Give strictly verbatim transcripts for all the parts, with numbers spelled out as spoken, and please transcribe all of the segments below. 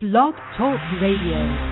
Blog Talk Radio.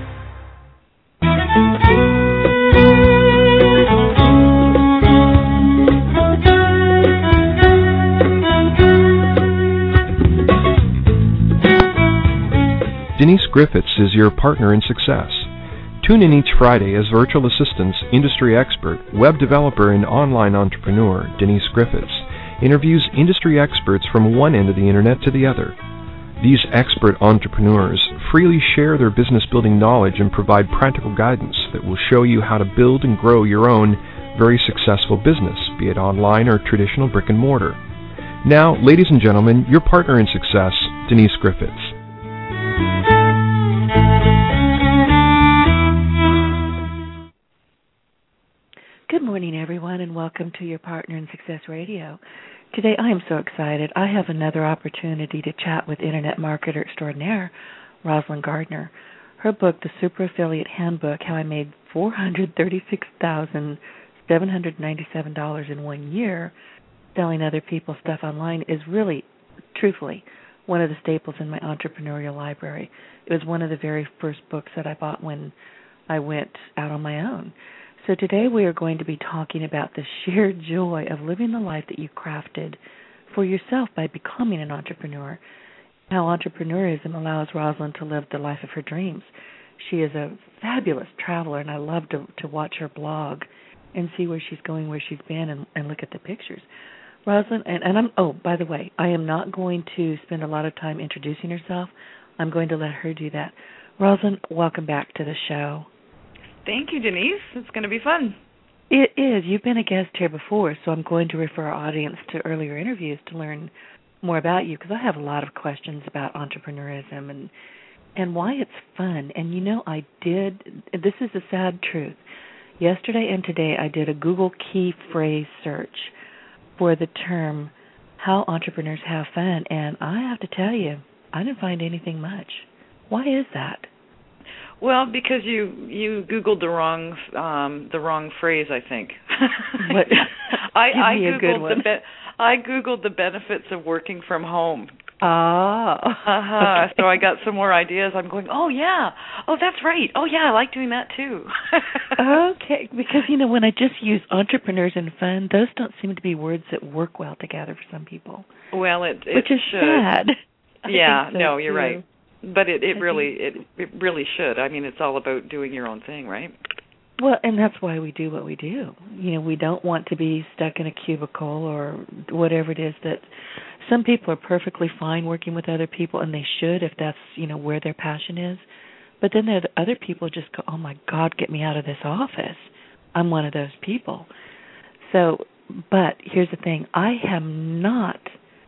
Denise Griffiths is your partner in success. Tune in each Friday as virtual assistance, industry expert, web developer, and online entrepreneur Denise Griffiths interviews industry experts from one end of the internet to the other. These expert entrepreneurs freely share their business building knowledge and provide practical guidance that will show you how to build and grow your own very successful business, be it online or traditional brick and mortar. Now, ladies and gentlemen, your partner in success, Denise Griffiths. Good morning, everyone, and welcome to your Partner in Success Radio. Today, I am so excited. I have another opportunity to chat with Internet marketer extraordinaire, Rosalind Gardner. Her book, The Super Affiliate Handbook, How I Made four hundred thirty-six thousand seven hundred ninety-seven dollars in one year selling other people's stuff online, is really, truthfully, one of the staples in my entrepreneurial library. It was one of the very first books that I bought when I went out on my own. So today we are going to be talking about the sheer joy of living the life that you crafted for yourself by becoming an entrepreneur, how entrepreneurism allows Rosalind to live the life of her dreams. She is a fabulous traveler, and I love to, to watch her blog and see where she's going, where she's been, and, and look at the pictures. Rosalind, and, and I'm, oh, by the way, I am not going to spend a lot of time introducing herself. I'm going to let her do that. Rosalind, welcome back to the show. Thank you, Denise. It's going to be fun. It is. You've been a guest here before, so I'm going to refer our audience to earlier interviews to learn more about you, because I have a lot of questions about entrepreneurism and and why it's fun. And, you know, I did, this is the sad truth. Yesterday and today I did a Google key phrase search for the term, how entrepreneurs have fun, and I have to tell you, I didn't find anything much. Why is that? Well, because you you Googled the wrong um, the wrong phrase, I think. What? I, Give I me Googled a good one. the be- I Googled the benefits of working from home. Ah. Uh-huh. Okay. So I got some more ideas. I'm going, oh, yeah. Oh, that's right. Oh, yeah, I like doing that, too. Okay, because, you know, when I just use entrepreneurs and fun, those don't seem to be words that work well together for some people. Well, it, it Which is should. sad. Yeah, so no, you're too. right. But it, it I really think... it, it really should. I mean, it's all about doing your own thing, right? Well, and that's why we do what we do. You know, we don't want to be stuck in a cubicle or whatever it is that some people are perfectly fine working with other people, and they should if that's, you know, where their passion is. But then there are other people who just go, oh, my God, get me out of this office. I'm one of those people. So, but here's the thing. I am not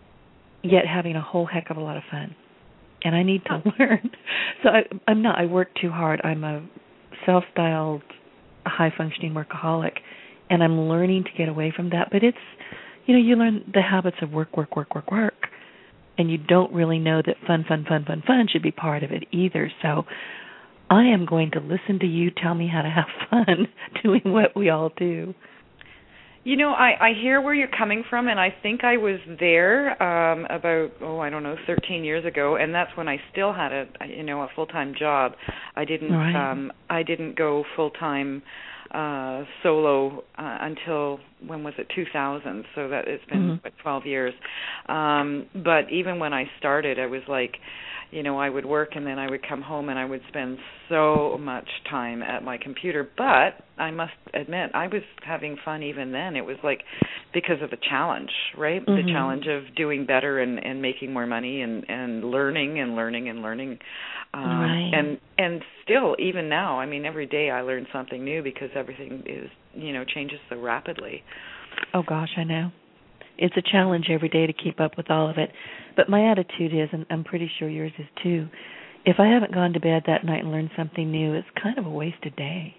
yet having a whole heck of a lot of fun, and I need to learn. So I, I'm not. I work too hard. I'm a self-styled, high-functioning workaholic, and I'm learning to get away from that. But it's, you know, you learn the habits of work, work, work, work, work, and you don't really know that fun, fun, fun, fun, fun should be part of it either. So I am going to listen to you tell me how to have fun doing what we all do. You know, I, I hear where you're coming from, and I think I was there um, about, oh, I don't know, thirteen years ago, and that's when I still had a, you know, a full-time job. I didn't, Right. um, I didn't go full-time uh, solo uh, until, when was it, two thousand, so that it's been Mm-hmm. what, twelve years. Um, but even when I started, I was like, you know, I would work and then I would come home and I would spend so much time at my computer. But I must admit, I was having fun even then. It was like because of the challenge, right? Mm-hmm. The challenge of doing better and, and making more money and, and learning and learning and learning. Um, Right. And and still, even now, I mean, every day I learn something new because everything is, you know, changes so rapidly. Oh, gosh, I know. It's a challenge every day to keep up with all of it. But my attitude is, and I'm pretty sure yours is too, if I haven't gone to bed that night and learned something new, it's kind of a wasted day.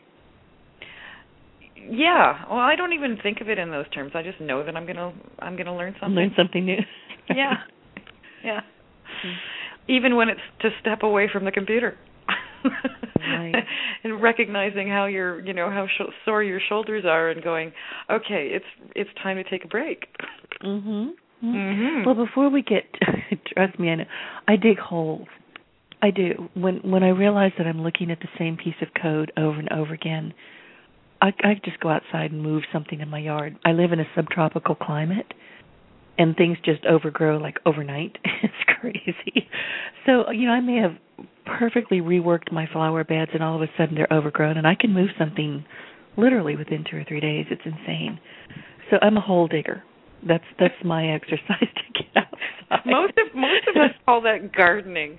Yeah. Well, I don't even think of it in those terms. I just know that I'm gonna I'm gonna learn something. Learn something new. Yeah. Yeah. Even when it's to step away from the computer. Right. And recognizing how your, you know, how sh- sore your shoulders are, and going, okay, it's it's time to take a break. Mhm. Mm-hmm. Well, before we get, trust me, I know I dig holes. I do. When when I realize that I'm looking at the same piece of code over and over again, I, I just go outside and move something in my yard. I live in a subtropical climate, and things just overgrow like overnight. It's crazy. So, you know, I may have perfectly reworked my flower beds, and all of a sudden they're overgrown, and I can move something literally within two or three days. It's insane. So I'm a hole digger. That's that's my exercise to get outside. Most of most of us call that gardening.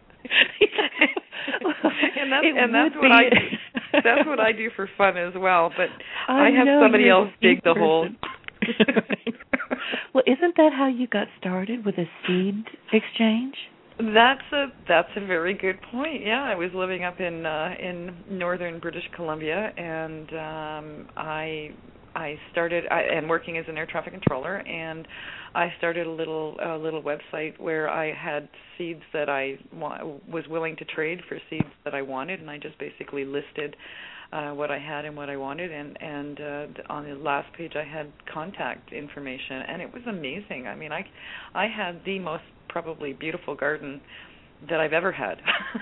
and that's, and that's what I do. That's what I do for fun as well. But I, I have somebody else dig the hole. Well, isn't that how you got started, with a seed exchange? That's a that's a very good point. Yeah, I was living up in uh, in northern British Columbia, and um, I I started I, and working as an air traffic controller, and I started a little a little website where I had seeds that I wa- was willing to trade for seeds that I wanted, and I just basically listed uh, what I had and what I wanted, and and uh, on the last page I had contact information, and it was amazing. I mean, I I had the most probably beautiful garden that I've ever had.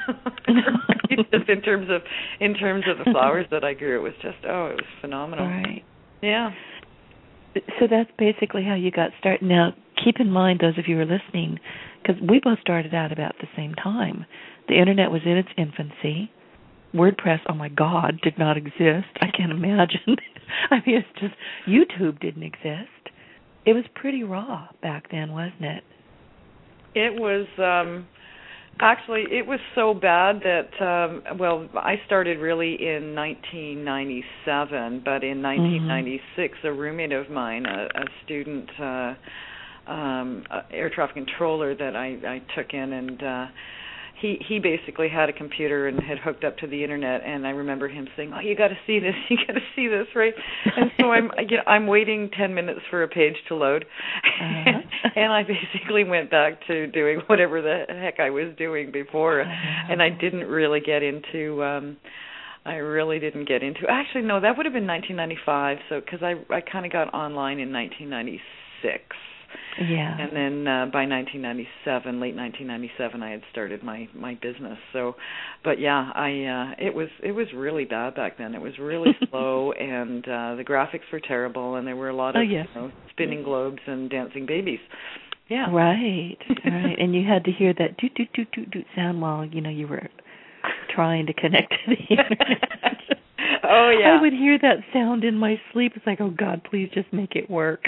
Just in terms of in terms of the flowers that I grew, it was just oh, it was phenomenal. Right. Yeah. So that's basically how you got started. Now, keep in mind, those of you who are listening, because we both started out about the same time. The Internet was in its infancy. WordPress, oh my God, did not exist. I can't imagine. I mean, it's just, YouTube didn't exist. It was pretty raw back then, wasn't it? It was, um, actually, it was so bad that, um, well, I started really in nineteen ninety-seven, but in nineteen ninety-six, mm-hmm. a roommate of mine, a, a student uh, um, air traffic controller that I, I took in, and uh, he he basically had a computer and had hooked up to the Internet, and I remember him saying, "Oh, you got to see this, you got to see this, right?" And so I'm you know, I'm waiting ten minutes for a page to load, uh-huh. and I basically went back to doing whatever the heck I was doing before, uh-huh. and I didn't really get into. Um, I really didn't get into. Actually, no, that would have been nineteen ninety-five. So because I I kind of got online in nineteen ninety-six. Yeah. And then uh, by nineteen ninety-seven, late nineteen ninety-seven, I had started my, my business. So, but yeah, I uh, it was it was really bad back then. It was really slow, and uh, the graphics were terrible, and there were a lot of oh, yes. you know, spinning globes and dancing babies. Yeah. Right. Right. And you had to hear that doot doot doot doot doot sound while you know you were trying to connect to the Internet. Oh yeah. I would hear that sound in my sleep. It's like, oh God, please just make it work.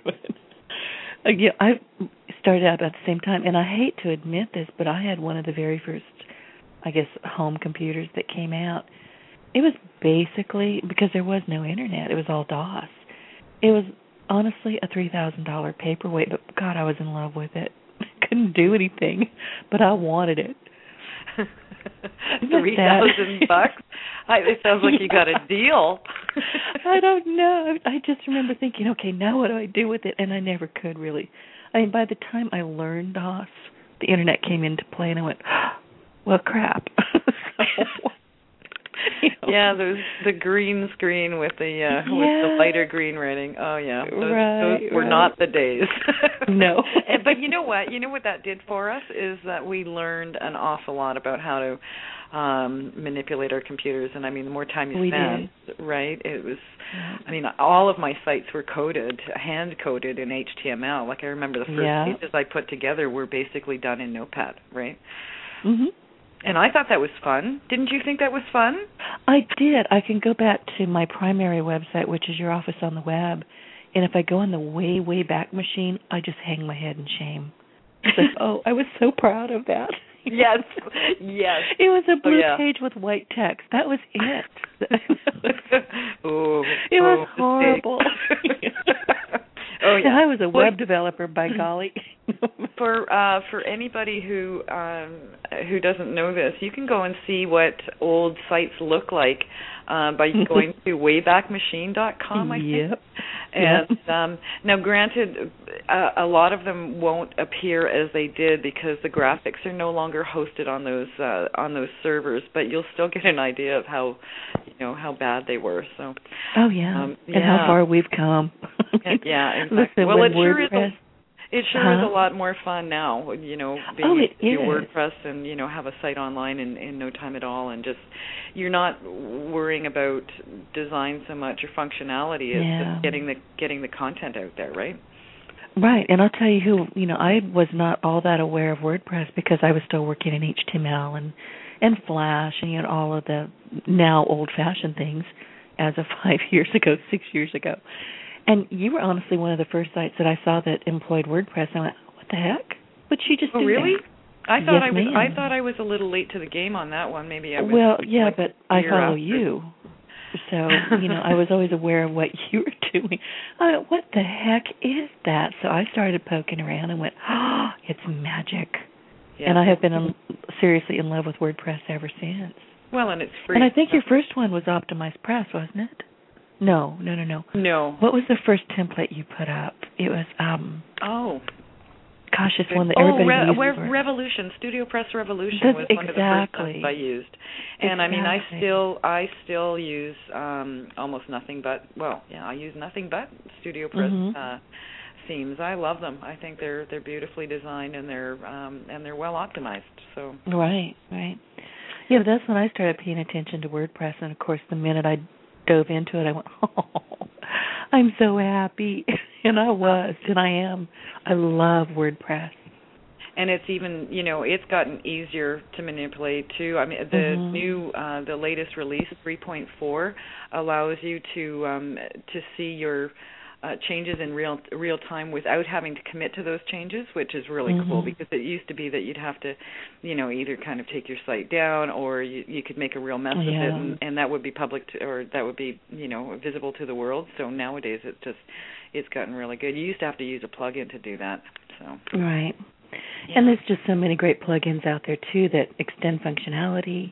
Yeah, I started out about the same time, and I hate to admit this, but I had one of the very first, I guess, home computers that came out. It was basically, because there was no Internet, it was all DOS. It was honestly a three thousand dollars paperweight, but God, I was in love with it. Couldn't do anything, but I wanted it. Three thousand bucks? I, it sounds like you got a deal. I don't know. I just remember thinking, okay, now what do I do with it? And I never could really. I mean, by the time I learned DOS, the Internet came into play, and I went, well, crap. So, you know. Yeah, those the green screen with the uh, yeah. with the lighter green writing. Oh yeah, those, right, those were right. not the days. No. But you know what? You know what that did for us is that we learned an awful lot about how to um, manipulate our computers. And I mean, the more time you we spend, did. right? It was. I mean, all of my sites were coded, hand coded in H T M L. Like I remember the first yeah. pages I put together were basically done in Notepad, right? Mhm. And I thought that was fun. Didn't you think that was fun? I did. I can go back to my primary website, which is Your Office on the Web, and if I go in the way, way back machine, I just hang my head in shame. It's like, oh, I was so proud of that. Yes, yes. It was a blue oh, yeah. page with white text. That was it. oh, it was oh, horrible. Oh yeah, and I was a web developer, by golly. For uh, for anybody who um, who doesn't know this, you can go and see what old sites look like uh, by going to wayback machine dot com, I yep. think. And yep. um, now, granted, uh, a lot of them won't appear as they did because the graphics are no longer hosted on those uh, on those servers, but you'll still get an idea of how you know how bad they were. So. Oh yeah, um, and yeah. how far we've come. Yeah, exactly. Listen, well, when it sure WordPress, is. A, It sure huh? is a lot more fun now, you know, being oh, able it to do is. WordPress and, you know, have a site online in, in no time at all, and just, you're not worrying about design so much or functionality. It's Yeah. just getting the getting the content out there, right? Right, and I'll tell you who, you know, I was not all that aware of WordPress because I was still working in H T M L and, and Flash and, you know, all of the now old-fashioned things as of five years ago, six years ago. And you were honestly one of the first sites that I saw that employed WordPress. I went, what the heck? What'd she just oh, do really? there? I thought yes, I was. ma'am. I thought I was a little late to the game on that one. Maybe I was. Well, yeah, like but I follow after. you, so you know I was always aware of what you were doing. I went, what the heck is that? So I started poking around and went, oh, it's magic. Yeah. And I have been in, seriously in love with WordPress ever since. Well, and it's free. And I think your first one was Optimized Press, wasn't it? No, no, no, no. No. What was the first template you put up? It was, um... Oh. Gosh, it's one that oh, everybody Re- uses. Re- Revolution, Studio Press Revolution That's was exactly. one of the first ones I used. And exactly. I mean, I still, I still use um, almost nothing but, well, yeah, I use nothing but Studio Press mm-hmm. uh, themes. I love them. I think they're they're beautifully designed and they're um, and they're well optimized. So. Right, right. Yeah, but that's when I started paying attention to WordPress, and of course, the minute I dove into it, I went, oh, I'm so happy. And I was, and I am. I love WordPress. And it's even, you know, it's gotten easier to manipulate too. I mean, the mm-hmm. new, uh, the latest release, three point four, allows you to um, to see your uh, changes in real real time without having to commit to those changes, which is really mm-hmm. cool, because it used to be that you'd have to, you know, either kind of take your site down, or you, you could make a real mess yeah. of it, and, and that would be public to, or that would be, you know, visible to the world. So nowadays it's just, it's gotten really good. You used to have to use a plugin to do that. So right. Yeah. And there's just so many great plugins out there too that extend functionality.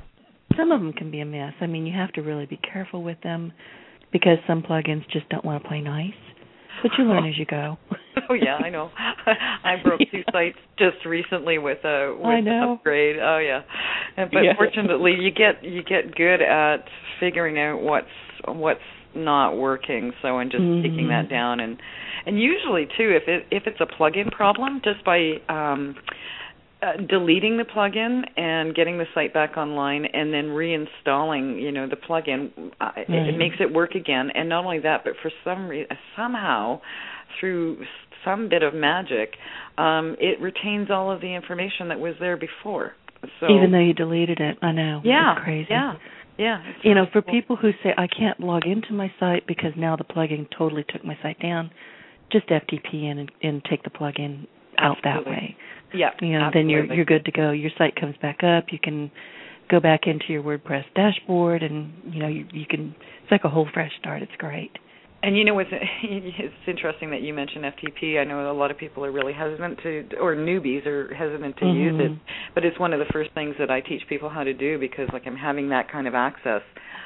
Some of them can be a mess. I mean, you have to really be careful with them, because some plugins just don't want to play nice. But you learn as you go. Oh yeah, I know. I broke two sites just recently with a with I know. an upgrade. Oh yeah, and, but yeah. fortunately, you get you get good at figuring out what's what's not working. So and just mm-hmm. taking that down, and and usually too, if it if it's a plugin problem, just by um, uh, deleting the plugin and getting the site back online, and then reinstalling, you know, the plugin, uh, right. it, it makes it work again. And not only that, but for some reason, somehow, through some bit of magic, um, it retains all of the information that was there before. So even though you deleted it, I know. Yeah, it's crazy. yeah, yeah. You know, for cool. people who say I can't log into my site because now the plugin totally took my site down, just F T P in and, and take the plugin out Absolutely. that way. Yeah, you know, absolutely. then you're you're good to go. Your site comes back up. You can go back into your WordPress dashboard, and you know you, you can. It's like a whole fresh start. It's great. And you know what's it's interesting that you mentioned F T P. I know a lot of people are really hesitant to, or newbies are hesitant to mm-hmm. use it. But it's one of the first things that I teach people how to do, because like I'm having that kind of access.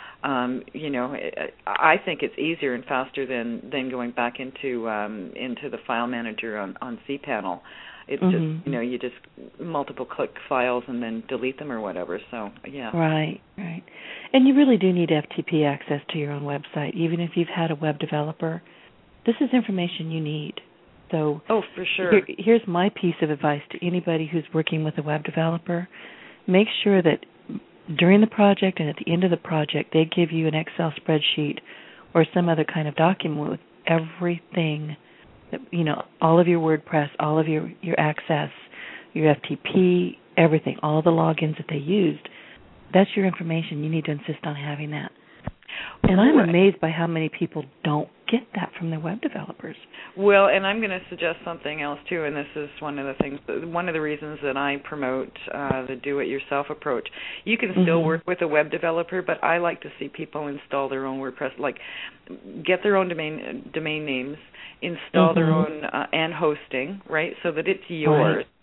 Um, you know, I think it's easier and faster than, than going back into um, into the file manager on, on cPanel. It's mm-hmm. just, you know, you just multiple click files and then delete them or whatever. So, yeah. Right, right. And you really do need F T P access to your own website, even if you've had a web developer. This is information you need. So, oh, for sure. Here, here's my piece of advice to anybody who's working with a web developer. Make sure that during the project and at the end of the project, they give you an Excel spreadsheet or some other kind of document with everything, that, you know, all of your WordPress, all of your, your access, your F T P, everything, all the logins that they used. That's your information. You need to insist on having that. And I'm right. amazed by how many people don't get that from their web developers. Well, and I'm going to suggest something else too, and this is one of the things, one of the reasons that I promote uh, the do-it-yourself approach. You can still mm-hmm. work with a web developer, but I like to see people install their own WordPress, like get their own domain domain names, install mm-hmm. their own uh, and hosting, right, so that it's yours. Right.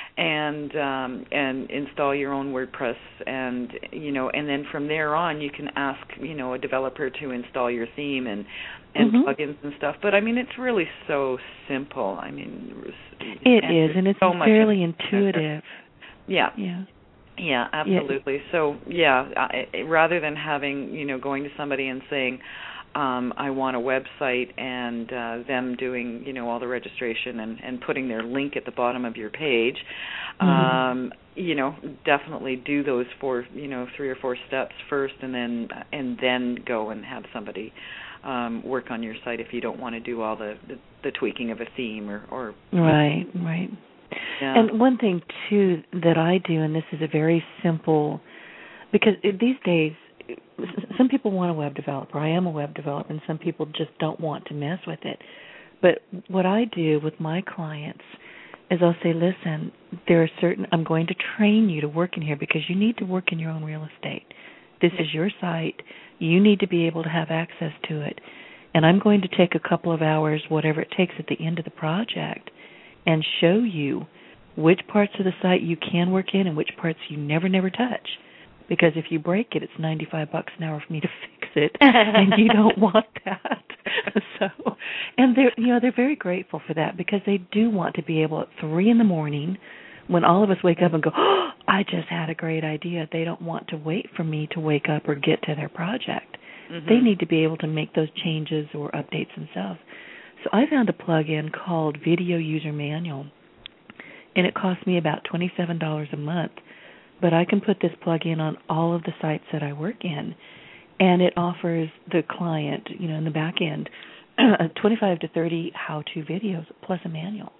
And um, and install your own WordPress, and you know, and then from there on, you can ask, you know, a developer to install your theme and and mm-hmm. plugins and stuff. But I mean, it's really so simple. I mean, it and is, and it's so fairly intuitive. Yeah. Yeah. Yeah, absolutely. Yeah. So yeah, I, rather than having, you know, going to somebody and saying, um, I want a website and uh, them doing, you know, all the registration and, and putting their link at the bottom of your page. Mm-hmm. Um, you know, definitely do those four, you know, three or four steps first, and then and then go and have somebody um, work on your site if you don't want to do all the, the, the tweaking of a theme or, or right, right. Yeah. And one thing too that I do, and this is a very simple, because these days some people want a web developer. I am a web developer, and some people just don't want to mess with it. But what I do with my clients is I'll say, listen, there are certain, I'm going to train you to work in here because you need to work in your own real estate. This is your site. You need to be able to have access to it. And I'm going to take a couple of hours, whatever it takes at the end of the project, and show you which parts of the site you can work in and which parts you never, never touch. Because if you break it, it's ninety-five bucks an hour for me to fix it, and you don't want that. So, and they're, you know, they're very grateful for that because they do want to be able at three in the morning, when all of us wake up and go, oh, I just had a great idea. They don't want to wait for me to wake up or get to their project. Mm-hmm. They need to be able to make those changes or updates themselves. So I found a plug-in called Video User Manual, and it cost me about twenty-seven dollars a month. But I can put this plug-in on all of the sites that I work in, and it offers the client, you know, in the back end, twenty-five to thirty how-to videos plus a manual.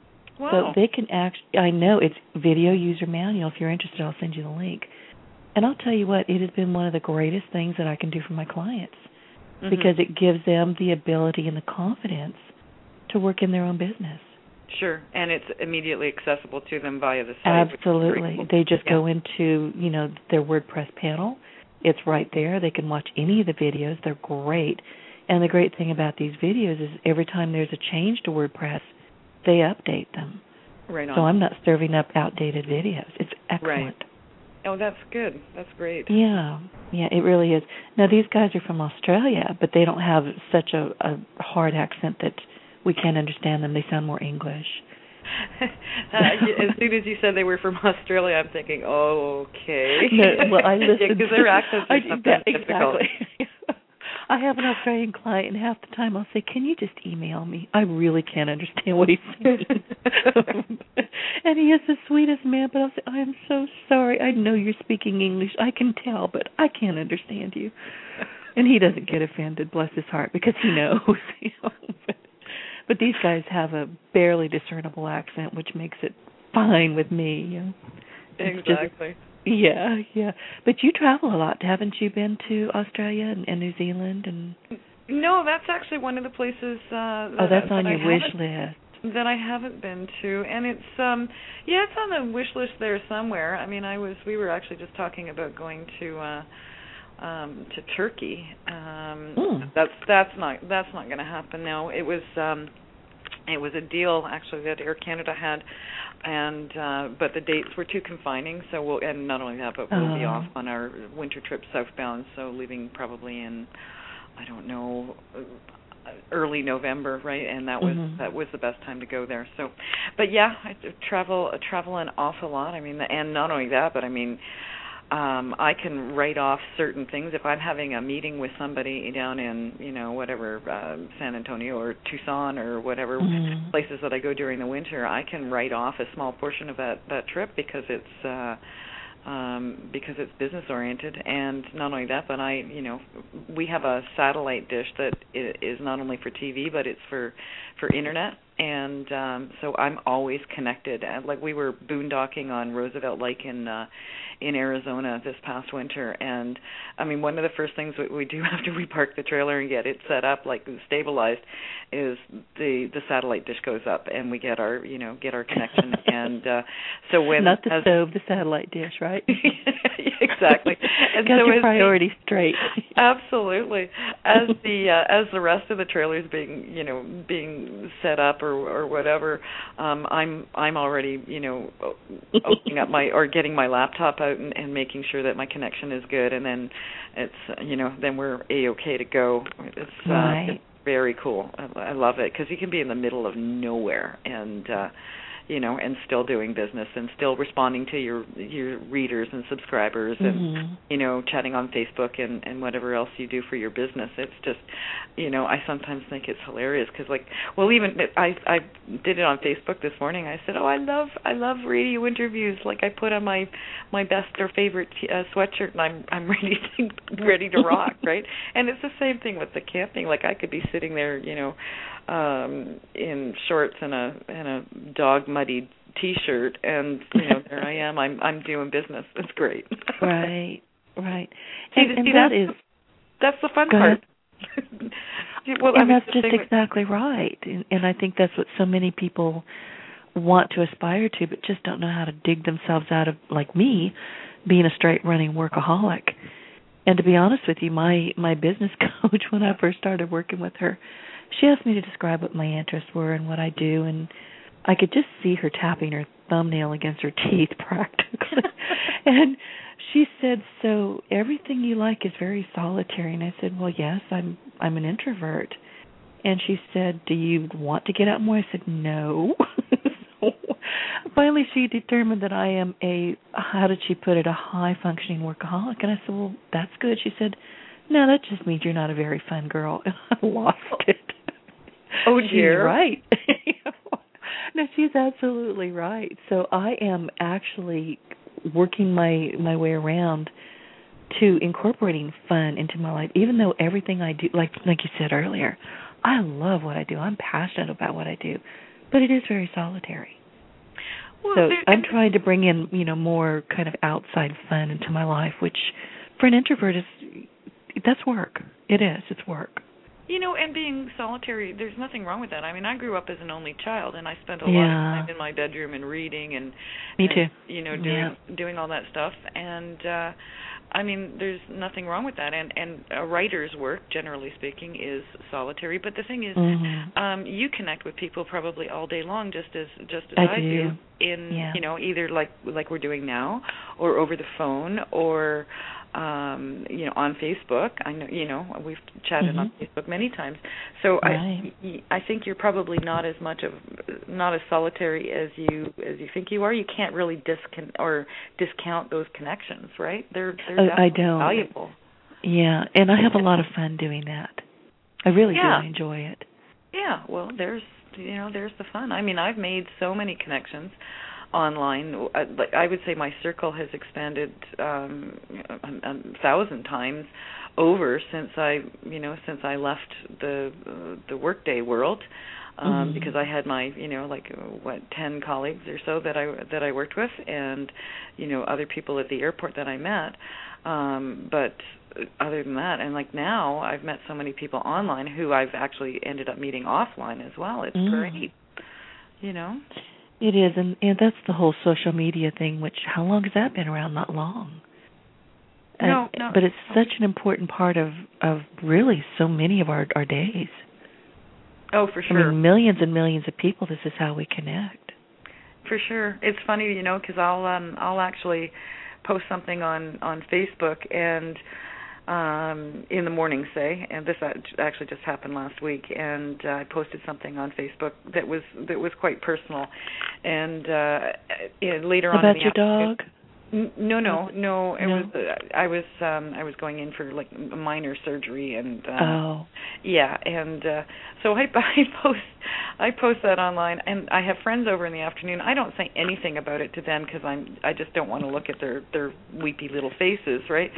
Wow. So they can actually, I know it's Video User Manual. If you're interested, I'll send you the link. And I'll tell you what, it has been one of the greatest things that I can do for my clients mm-hmm. because it gives them the ability and the confidence to work in their own business. Sure, and it's immediately accessible to them via the site. Absolutely. Cool. They just yeah. go into, you know, their WordPress panel. It's right there. They can watch any of the videos. They're great. And the great thing about these videos is every time there's a change to WordPress, they update them. Right on. So I'm not serving up outdated videos. It's excellent. Right. Oh, that's good. That's great. Yeah, yeah, it really is. Now, these guys are from Australia, but they don't have such a, a hard accent that we can't understand them. They sound more English. uh, as soon as you said they were from Australia, I'm thinking, oh, okay. No, well, I listen. Because yeah, their accents are sometimes exactly. difficult. I have an Australian client, and half the time I'll say, can you just email me? I really can't understand what he's saying. And he is the sweetest man, but I'll say, I'm so sorry. I know you're speaking English. I can tell, but I can't understand you. And he doesn't get offended, bless his heart, because he knows. You know? but, but these guys have a barely discernible accent, which makes it fine with me. You know? Exactly. Just, Yeah, yeah. But you travel a lot, haven't you been to Australia and, and New Zealand? And no, that's actually one of the places uh, that, oh, that's that on I your wish list. That I haven't been to, and it's um, yeah, it's on the wish list there somewhere. I mean, I was we were actually just talking about going to uh, um, to Turkey. Um, mm. That's that's not that's not going to happen now. It was. Um, It was a deal actually that Air Canada had, and uh, but the dates were too confining. So we'll and not only that, but we'll uh. be off on our winter trip southbound. So leaving probably in, I don't know, early November, right? And that was mm-hmm. that was the best time to go there. So, but yeah, I travel travel an awful lot. I mean, and not only that, but I mean. Um, I can write off certain things. If I'm having a meeting with somebody down in, you know, whatever, uh, San Antonio or Tucson or whatever mm-hmm. places that I go during the winter, I can write off a small portion of that, that trip because it's uh, um, because it's business oriented. And not only that, but I, you know, we have a satellite dish that is not only for T V, but it's for, for internet. And um, so I'm always connected. And like we were boondocking on Roosevelt Lake in uh, in Arizona this past winter, and I mean one of the first things we, we do after we park the trailer and get it set up, like stabilized, is the the satellite dish goes up and we get our you know get our connection. And uh, so when not the as, stove, the satellite dish, right? Exactly. And got so your priorities the, straight. Absolutely. As the uh, as the rest of the trailers being you know being set up or or whatever, um, I'm I'm already you know opening up my or getting my laptop out and, and making sure that my connection is good, and then it's you know then we're a-okay to go. It's, right. uh, it's very cool. I, I love it because you can be in the middle of nowhere and uh, you know, and still doing business and still responding to your your readers and subscribers and, mm-hmm. you know, chatting on Facebook and, and whatever else you do for your business. It's just, you know, I sometimes think it's hilarious because, like, well, even I I did it on Facebook this morning. I said, oh, I love I love radio interviews. Like, I put on my my best or favorite uh, sweatshirt and I'm I'm ready to ready to rock, right? And it's the same thing with the camping. Like, I could be sitting there, you know, um, in shorts and a and a dog muddied T-shirt, and you know, there I am. I'm I'm doing business. It's great. Right, right. See, And, and see, that that's, is that's the fun go part. well, and I that's just exactly right. And, and I think that's what so many people want to aspire to, but just don't know how to dig themselves out of, like me, being a straight running workaholic. And to be honest with you, my, my business coach, when I first started working with her, she asked me to describe what my interests were and what I do, and I could just see her tapping her thumbnail against her teeth practically. And she said, so everything you like is very solitary. And I said, well, yes, I'm I'm an introvert. And she said, do you want to get out more? I said, no. So finally she determined that I am a, how did she put it, a high-functioning workaholic. And I said, well, that's good. She said, no, that just means you're not a very fun girl. And I lost it. Oh, dear. She's right. No, she's absolutely right. So I am actually working my, my way around to incorporating fun into my life, even though everything I do, like like you said earlier, I love what I do. I'm passionate about what I do, but it is very solitary. Well, so there, I'm trying to bring in, you know, more kind of outside fun into my life, which for an introvert is, that's work. It is. It's work. You know, and being solitary, there's nothing wrong with that. I mean, I grew up as an only child, and I spent a yeah. lot of time in my bedroom and reading and, me and, too. you know, doing yeah. doing all that stuff. And uh, I mean, there's nothing wrong with that. And and a writer's work, generally speaking, is solitary. But the thing is, mm-hmm. um, you connect with people probably all day long, just as just as I, I do. do. In yeah. you know, either like like we're doing now, or over the phone, or um, you know, on Facebook. I know, you know, we've chatted mm-hmm. on Facebook many times. So right. I, I think you're probably not as much of, not as solitary as you as you think you are. You can't really discon or discount those connections, right? They're they're oh, definitely I don't. valuable. Yeah, and I have a lot of fun doing that. I really yeah. do enjoy it. Yeah, well, there's you know, there's the fun. I mean, I've made so many connections online. Like I would say, my circle has expanded um, a, a thousand times over since I, you know, since I left the uh, the workday world, um, mm-hmm. because I had my, you know, like what ten colleagues or so that I that I worked with, and you know, other people at the airport that I met. Um, but other than that, and like now, I've met so many people online who I've actually ended up meeting offline as well. It's mm. great, you know. It is, and, and that's the whole social media thing, which, how long has that been around? Not long. No, and, no. But it's such an important part of, of really so many of our, our days. Oh, for sure. I mean, millions and millions of people, this is how we connect. For sure. It's funny, you know, because I'll, um, I'll actually post something on, on Facebook and um, in the morning, say, and this actually just happened last week, and uh, I posted something on Facebook that was that was quite personal, and uh, later on about in the your afternoon, dog. No, no, no. It no? was. Uh, I was. Um, I was going in for like minor surgery, and uh, oh, yeah, and uh, so I, I post. I post that online, and I have friends over in the afternoon. I don't say anything about it to them because I'm. I just don't want to look at their their weepy little faces, right?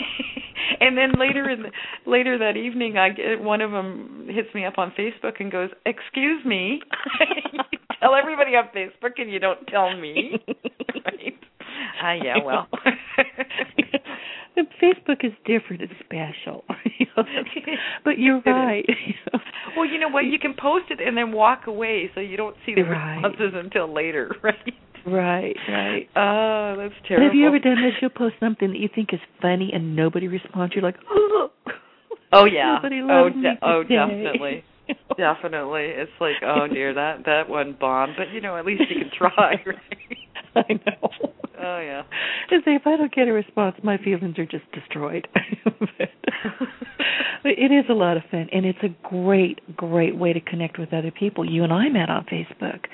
And then later in the, later that evening, I get, one of them hits me up on Facebook and goes, "Excuse me." You tell everybody on Facebook, and you don't tell me, right? Ah, uh, yeah, well. Facebook is different. It's special. You know, but you're right. You know. Well, you know what? You can post it and then walk away so you don't see the right. responses until later, right? Right, right. Oh, that's terrible. But have you ever done this? You'll post something that you think is funny and nobody responds. You're like, oh. Oh, yeah. Nobody loves oh, me de- oh, today. definitely. Definitely. It's like, oh, dear, that, that one bombed. But, you know, at least you can try, right? I know. Oh, yeah. I say, if I don't get a response, my feelings are just destroyed. But it is a lot of fun, and it's a great, great way to connect with other people. You and I met on Facebook.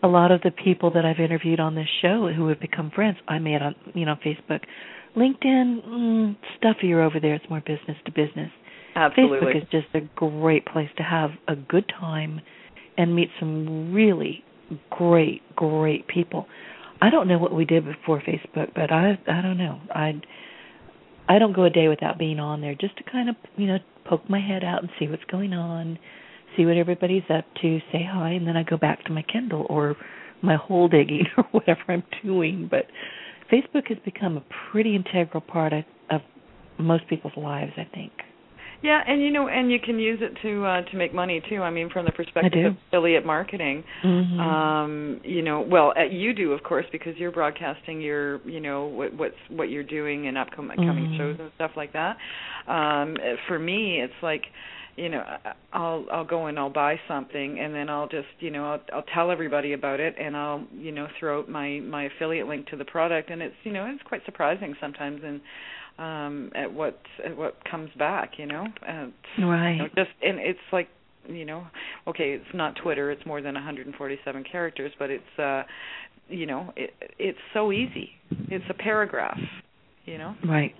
a lot of the people that I've interviewed on this show who have become friends, I met on, you know, Facebook. LinkedIn, mm, stuffier over there. It's more business to business. Absolutely. Facebook is just a great place to have a good time and meet some really great, great people. I don't know what we did before Facebook, but I I don't know. I I don't go a day without being on there just to kind of, you know, poke my head out and see what's going on, see what everybody's up to, say hi, and then I go back to my Kindle or my hole digging or whatever I'm doing. But Facebook has become a pretty integral part of, of most people's lives, I think. Yeah, and you know, and you can use it to uh, to make money too. I mean, from the perspective of affiliate marketing, mm-hmm. um, you know, well, uh, you do, of course, because you're broadcasting your, you know, what what's what you're doing in upcoming mm-hmm. shows and stuff like that. Um, for me, it's like, you know, I'll I'll go and I'll buy something, and then I'll just, you know, I'll, I'll tell everybody about it, and I'll, you know, throw out my my affiliate link to the product, and it's, you know, it's quite surprising sometimes, and um at what at what comes back, you know, uh, right you know, just and it's like, you know, okay, it's not Twitter, it's more than one hundred forty-seven characters, but it's uh you know, it it's so easy, it's a paragraph, you know. Right.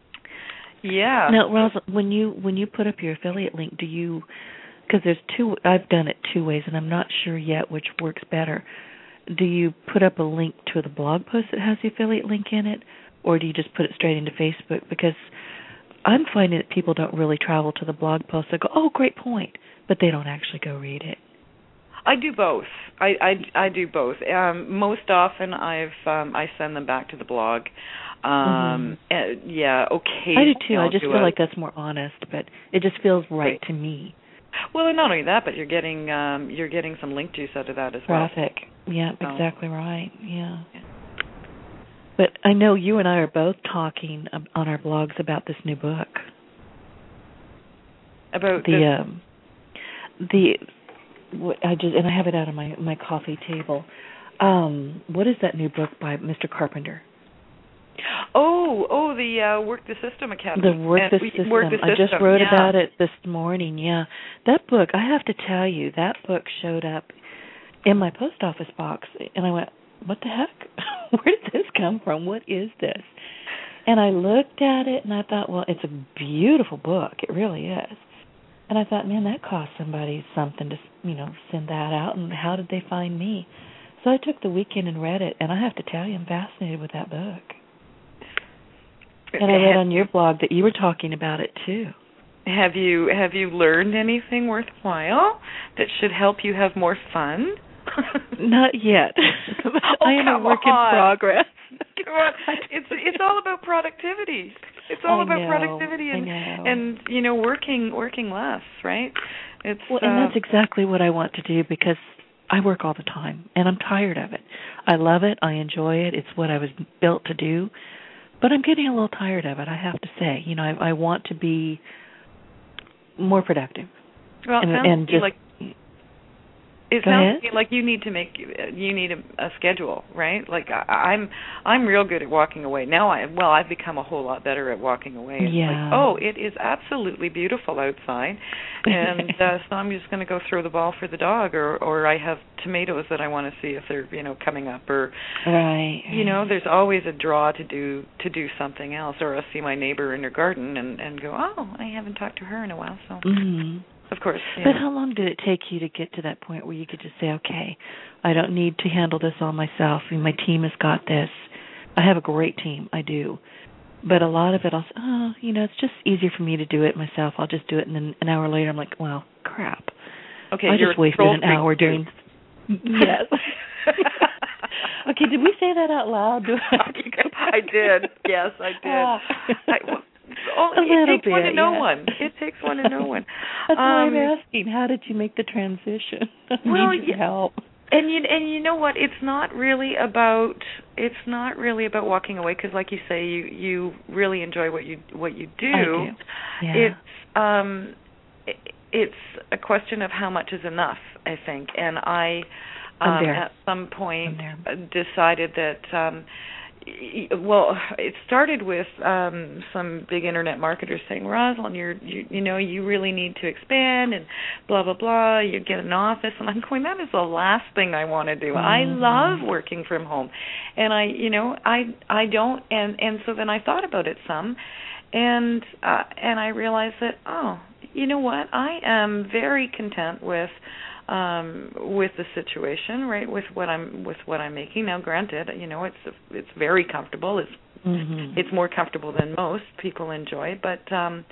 Yeah. Now, Rosa, when you when you put up your affiliate link, do you, because there's two, I've done it two ways and I'm not sure yet which works better. Do you put up a link to the blog post that has the affiliate link in it, or do you just put it straight into Facebook? Because I'm finding that people don't really travel to the blog post. They go, oh, great point, but they don't actually go read it. I do both. I, I, I do both. Um, most often, I've um, I send them back to the blog. Um, mm-hmm. uh, yeah, okay. I do too. I'll I just do feel a, like that's more honest, but it just feels right, right to me. Well, and not only that, but you're getting um, you're getting some link juice out of that as well. Traffic. Yeah, so. exactly right. Yeah. yeah. But I know you and I are both talking on our blogs about this new book. About the this? um, the what I just and I have it out on my my coffee table. Um, what is that new book by Mister Carpenter? Oh, oh, the uh, Work the System Academy. The Work the System. Work the System. I just wrote yeah. about it this morning. Yeah, that book. I have to tell you, that book showed up in my post office box, and I went, "What the heck? Where did this come from? What is this?" And I looked at it, and I thought, "Well, it's a beautiful book. It really is." And I thought, "Man, that cost somebody something to, you know, send that out. And how did they find me?" So I took the weekend and read it, and I have to tell you, I'm fascinated with that book. And I read on your blog that you were talking about it too. Have you have you learned anything worthwhile that should help you have more fun? Not yet. Oh, I am a work on. in progress. Come on. It's it's all about productivity. It's all I about know, productivity and and you know working working less, right? It's well, and uh, that's exactly what I want to do because I work all the time and I'm tired of it. I love it. I enjoy it. It's what I was built to do. But I'm getting a little tired of it, I have to say. You know, I, I want to be more productive. Well, and, it sounds and just, like it Go sounds ahead. like you need to make you need a, a schedule, right? Like I, I'm I'm real good at walking away now. I well I've become a whole lot better at walking away. It's yeah. like, oh, it is absolutely beautiful outside, and uh, so I'm just going to go throw the ball for the dog, or or I have tomatoes that I want to see if they're you know coming up, or right. you know there's always a draw to do to do something else, or I'll see my neighbor in her garden and and go, oh, I haven't talked to her in a while, so. Mm-hmm. Of course. Yeah. But how long did it take you to get to that point where you could just say, okay, I don't need to handle this all myself. I mean, my team has got this. I have a great team. I do. But a lot of it, I'll say, oh, you know, it's just easier for me to do it myself. I'll just do it. And then an hour later, I'm like, well, crap. Okay, I you're just wasted an hour too. doing. Yes. Okay, did we say that out loud? Do I, have to go back? I did. Yes, I did. Ah. I, well, oh, a it little takes bit, one to know yeah. one. It takes one to know one. That's um, why I'm asking. How did you make the transition? I well, need your yeah, help. And you and you know what? It's not really about it's not really about walking away because, like you say, you you really enjoy what you what you do. I do. Yeah. It's um, it, it's a question of how much is enough, I think, and I. Um, at some point, decided that um, well, it started with um, some big internet marketers saying, Rosalind, you're, you, you know, you really need to expand and blah, blah, blah. You get an office. And I'm going, that is the last thing I want to do. Mm-hmm. I love working from home. And I, you know, I I don't. And, and so then I thought about it some. And uh, and I realized that, oh, you know what? I am very content with um with the situation, right, with what I'm with what I'm making now. Granted, you know, it's it's very comfortable. It's mm-hmm. it's more comfortable than most people enjoy, but um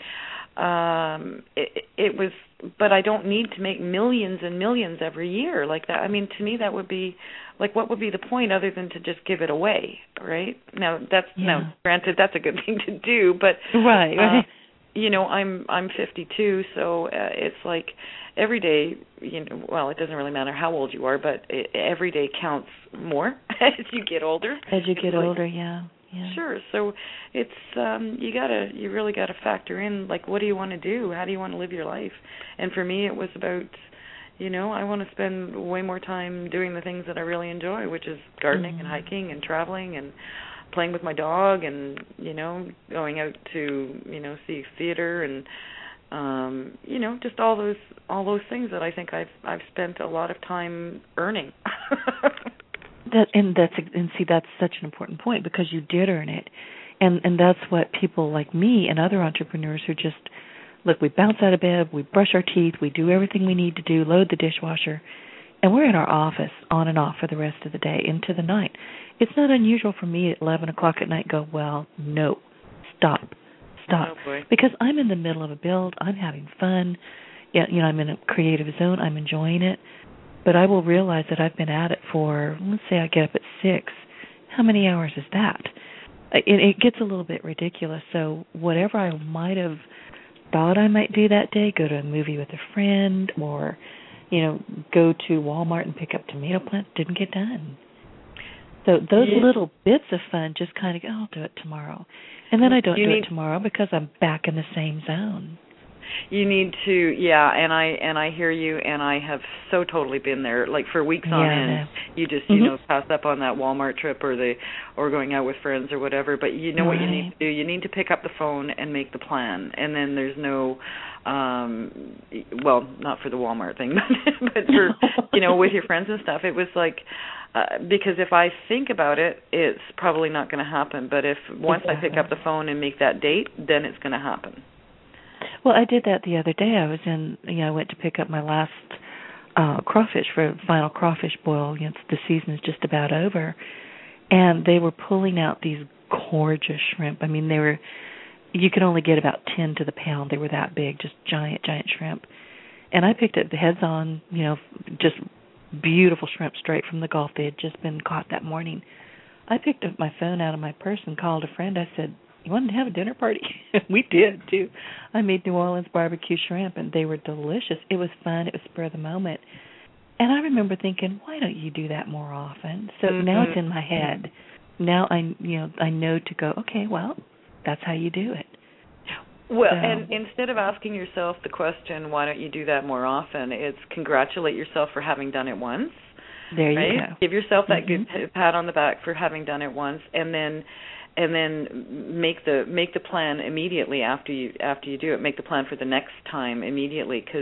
um it, it was but I don't need to make millions and millions every year like that. I mean, to me that would be like, what would be the point other than to just give it away, right? Now that's yeah. now granted that's a good thing to do, but right right uh, you know, I'm I'm fifty-two, so uh, it's like every day, you know, well, it doesn't really matter how old you are, but it, every day counts more as you get older. As you get like, older, yeah, yeah. Sure. So it's um, you gotta, you really gotta factor in, like, what do you want to do? How do you want to live your life? And for me, it was about, you know, I want to spend way more time doing the things that I really enjoy, which is gardening mm-hmm. and hiking and traveling and playing with my dog and, you know, going out to, you know, see theater and um, you know, just all those all those things that I think I've I've spent a lot of time earning. that and that's and see that's such an important point, because you did earn it. And and that's what people like me and other entrepreneurs who just look, we bounce out of bed, we brush our teeth, we do everything we need to do, load the dishwasher, and we're in our office on and off for the rest of the day into the night. It's not unusual for me at eleven o'clock at night go, well, no, stop, stop. Oh, because I'm in the middle of a build, I'm having fun, you know, I'm in a creative zone, I'm enjoying it, but I will realize that I've been at it for, let's say I get up at six, how many hours is that? It, it gets a little bit ridiculous, so whatever I might have thought I might do that day, go to a movie with a friend or, you know, go to Walmart and pick up tomato plants, didn't get done. So those yeah. little bits of fun just kind of go, I'll do it tomorrow. And then I don't you do need, it tomorrow because I'm back in the same zone. You need to, yeah, and I and I hear you, and I have so totally been there. Like for weeks on yeah, end, you just, you mm-hmm. know, pass up on that Walmart trip or the or going out with friends or whatever. But you know right. what you need to do? You need to pick up the phone and make the plan. And then there's no, um, well, not for the Walmart thing, but, but for, you know, with your friends and stuff. It was like, uh, because if I think about it, it's probably not going to happen. But if once exactly. I pick up the phone and make that date, then it's going to happen. Well, I did that the other day. I was in, you know, I went to pick up my last uh, crawfish for final crawfish boil. You know, the season is just about over, and they were pulling out these gorgeous shrimp. I mean, they were, you could only get about ten to the pound. They were that big, just giant, giant shrimp. And I picked up the heads on, you know, just beautiful shrimp straight from the Gulf. They had just been caught that morning. I picked up my phone out of my purse and called a friend. I said, you wanted to have a dinner party? We did, too. I made New Orleans barbecue shrimp, and they were delicious. It was fun. It was spur of the moment. And I remember thinking, why don't you do that more often? So mm-hmm. now it's in my head. Now I, you know, I know to go, okay, well, that's how you do it. Well, so, and instead of asking yourself the question, why don't you do that more often, it's congratulate yourself for having done it once. There right? you go. Give yourself that mm-hmm. good pat on the back for having done it once, and then and then make the make the plan immediately after you after you do it. Make the plan for the next time immediately, because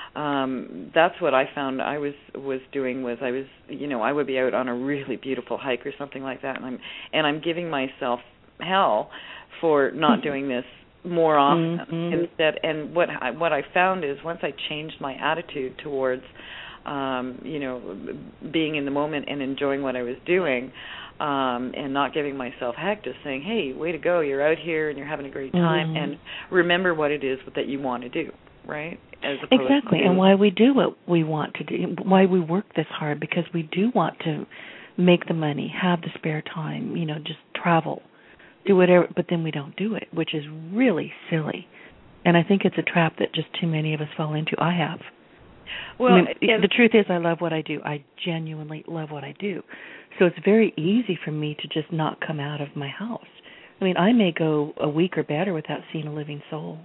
um, that's what I found I was was doing. Was I was you know I would be out on a really beautiful hike or something like that, and I'm and I'm giving myself hell for not doing this more often mm-hmm. instead. And what I, what I found is once I changed my attitude towards um, you know being in the moment and enjoying what I was doing. Um, and not giving myself heck, just saying, hey, way to go, you're out here and you're having a great time, mm-hmm. and remember what it is that you want to do, right? As exactly, to, and why we do what we want to do, why we work this hard, because we do want to make the money, have the spare time, you know, just travel, do whatever, but then we don't do it, which is really silly. And I think it's a trap that just too many of us fall into. I have. Well, I mean, the truth is I love what I do. I genuinely love what I do. So it's very easy for me to just not come out of my house. I mean, I may go a week or better without seeing a living soul,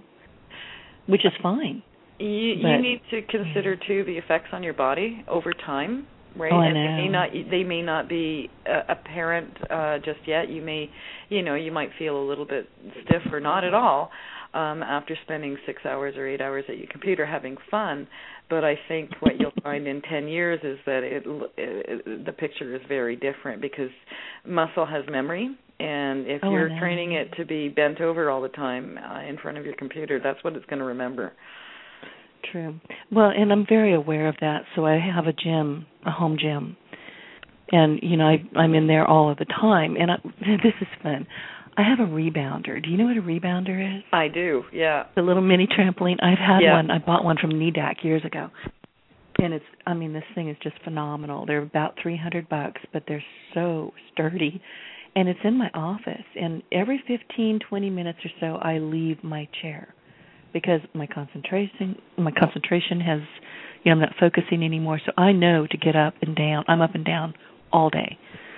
which is fine. You, but, you need to consider, too, the effects on your body over time, right? Oh, I and know. they may not they may not be uh, apparent uh, just yet. You may, you know, you might feel a little bit stiff or not at all um, after spending six hours or eight hours at your computer having fun. But I think what you'll find in ten years is that it, it the picture is very different, because muscle has memory, and if oh, you're training it to be bent over all the time uh, in front of your computer, that's what it's going to remember. True. Well, and I'm very aware of that. So I have a gym, a home gym, and you know I, I'm in there all of the time. And I, this is fun. I have a rebounder. Do you know what a rebounder is? I do. Yeah. The little mini trampoline. I've had yeah. one. I bought one from N E D A C years ago, and it's. I mean, this thing is just phenomenal. They're about three hundred bucks, but they're so sturdy. And it's in my office. And every fifteen, twenty minutes or so, I leave my chair, because my concentration my concentration has, you know, I'm not focusing anymore. So I know to get up and down. I'm up and down all day.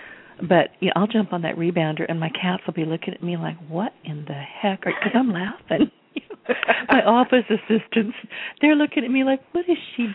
But you know, I'll jump on that rebounder, and my cats will be looking at me like, "What in the heck?" Because I'm laughing. My office assistants, they're looking at me like, "What is she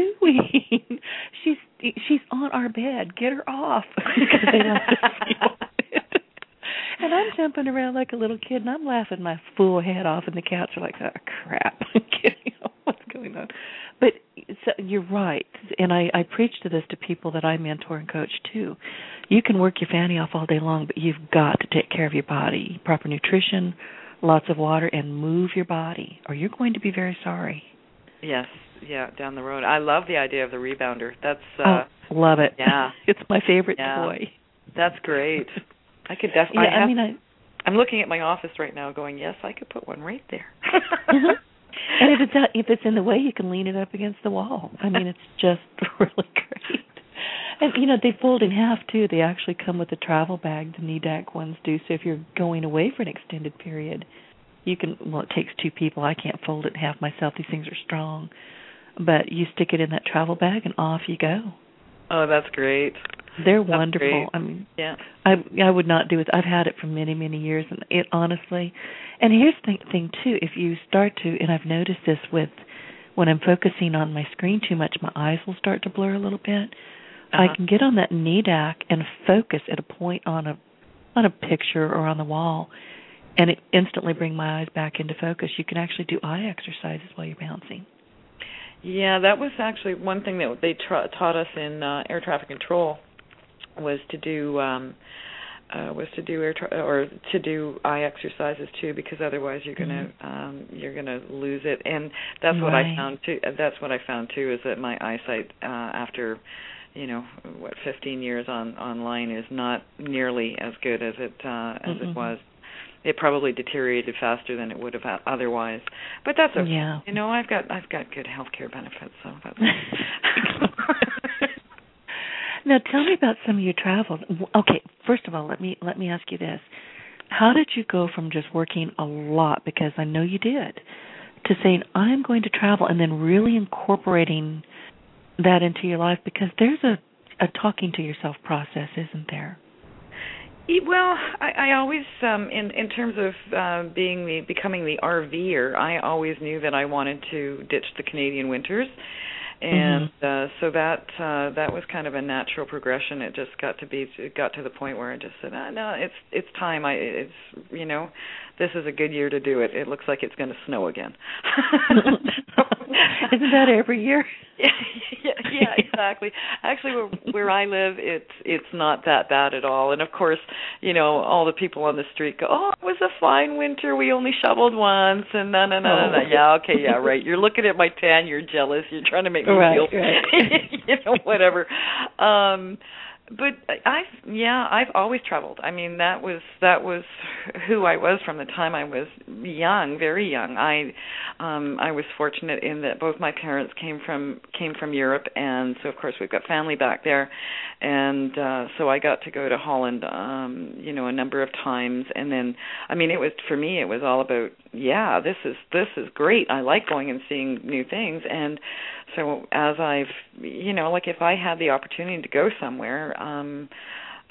doing? she's she's on our bed. Get her off." Because they like to see it. And I'm jumping around like a little kid, and I'm laughing my full head off, and the cats are like, "Oh, crap." What's going on? But so you're right, and I, I preach to this to people that I mentor and coach too. You can work your fanny off all day long, but you've got to take care of your body. Proper nutrition, lots of water, and move your body, or you're going to be very sorry. Yes, yeah, down the road. I love the idea of the rebounder. That's uh, oh, love it. Yeah, it's my favorite yeah. toy. That's great. I could definitely. Yeah, I, have, I mean, I, I'm looking at my office right now, going, "Yes, I could put one right there." mm-hmm. And if it's out, if it's in the way, you can lean it up against the wall. I mean, it's just really great. And you know, they fold in half too. They actually come with a travel bag. The N E D A C ones do. So if you're going away for an extended period, you can. Well, it takes two people. I can't fold it in half myself. These things are strong. But you stick it in that travel bag, and off you go. Oh, that's great. They're That's wonderful. great. I mean, yeah. I I would not do it. I've had it for many, many years, and it honestly. And here's the thing too: if you start to, and I've noticed this with when I'm focusing on my screen too much, my eyes will start to blur a little bit. Uh-huh. I can get on that N E D A C and focus at a point on a on a picture or on the wall, and it instantly bring my eyes back into focus. You can actually do eye exercises while you're bouncing. Yeah, that was actually one thing that they tra- taught us in uh, air traffic control. Was to do um, uh, was to do air tra- or to do eye exercises too, because otherwise you're gonna mm-hmm. um, you're gonna lose it. And that's right. what I found too. That's what I found too is that my eyesight uh, after you know what fifteen years on online is not nearly as good as it uh, as mm-hmm. it was. It probably deteriorated faster than it would have otherwise. But that's okay. Yeah. You know, I've got I've got good health care benefits, so that's. Now, tell me about some of your travels. Okay, first of all, let me let me ask you this: how did you go from just working a lot, because I know you did, to saying I'm going to travel, and then really incorporating that into your life? Because there's a, a talking to yourself process, isn't there? Well, I, I always, um, in in terms of uh, being the becoming the RVer, I always knew that I wanted to ditch the Canadian winters. And mm-hmm. uh, so that uh, that was kind of a natural progression. It just got to be it got to the point where I just said, ah, no, it's it's time. I it's you know, this is a good year to do it. It looks like it's going to snow again. Isn't that every year? Yeah, yeah, yeah, exactly. Actually, where, where I live, it's it's not that bad at all. And of course, you know, all the people on the street go, "Oh, it was a fine winter. We only shoveled once." And no, no, no, no, no. Yeah, okay, yeah, right. You're looking at my tan. You're jealous. You're trying to make me right, feel, right. you know, whatever. Um, But I've yeah I've always traveled. I mean that was that was who I was from the time I was young, very young. I um, I was fortunate in that both my parents came from came from Europe, and so of course we've got family back there, and uh, so I got to go to Holland, um, you know, a number of times. And then I mean it was for me it was all about yeah this is this is great. I like going and seeing new things. And so as I've you know like if I had the opportunity to go somewhere. Um,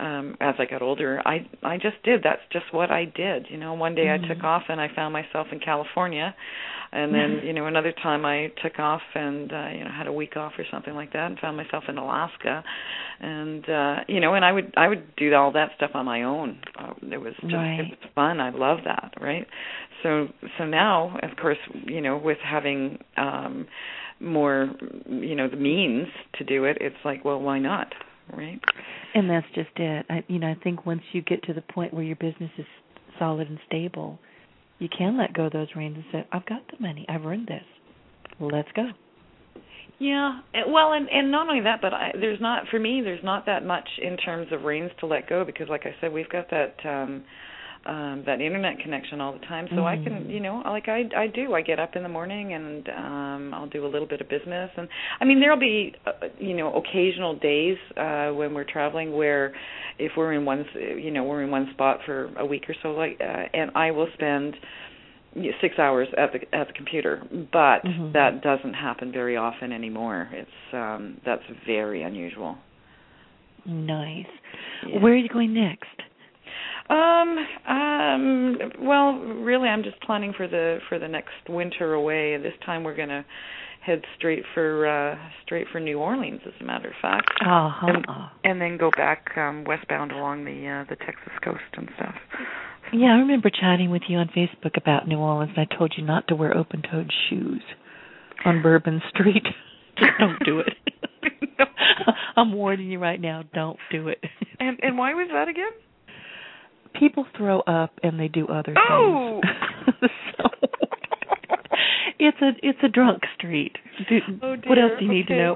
um, as I got older, I I just did. That's just what I did. You know, one day Mm-hmm. I took off and I found myself in California, and then you know another time I took off and uh, you know had a week off or something like that, and found myself in Alaska, and uh, you know, and I would I would do all that stuff on my own. Uh, it was just Right. it was fun. I love that, right? So so now, of course, you know, with having um, more, you know, the means to do it, it's like, well, why not, right? And that's just it. I, you know, I think once you get to the point where your business is solid and stable, you can let go of those reins and say, I've got the money. I've earned this. Let's go. Yeah. Well, and, and not only that, but I, there's not, for me, there's not that much in terms of reins to let go because, like I said, we've got that um, um, that internet connection all the time. So mm-hmm. I can, you know, like I, I do. I get up in the morning and um, I'll do a little bit of business. And, I mean, there'll be, uh, you know, occasional days uh, when we're traveling where if we're in one, you know, we're in one spot for a week or so, like, uh, and I will spend six hours at the at the computer, but mm-hmm. that doesn't happen very often anymore. It's um, that's very unusual. Nice. Yeah. Where are you going next? Um. Um. Well, really, I'm just planning for the for the next winter away. This time, we're gonna head straight for uh, straight for New Orleans, as a matter of fact, uh-huh. and, and then go back um, westbound along the uh, the Texas coast and stuff. Yeah, I remember chatting with you on Facebook about New Orleans, and I told you not to wear open-toed shoes on Bourbon Street. Just don't do it. No. I'm warning you right now, don't do it. And and why was that again? People throw up and they do other oh. things. So, it's a it's a drunk street. Do, oh dear. What else do you okay. need to know?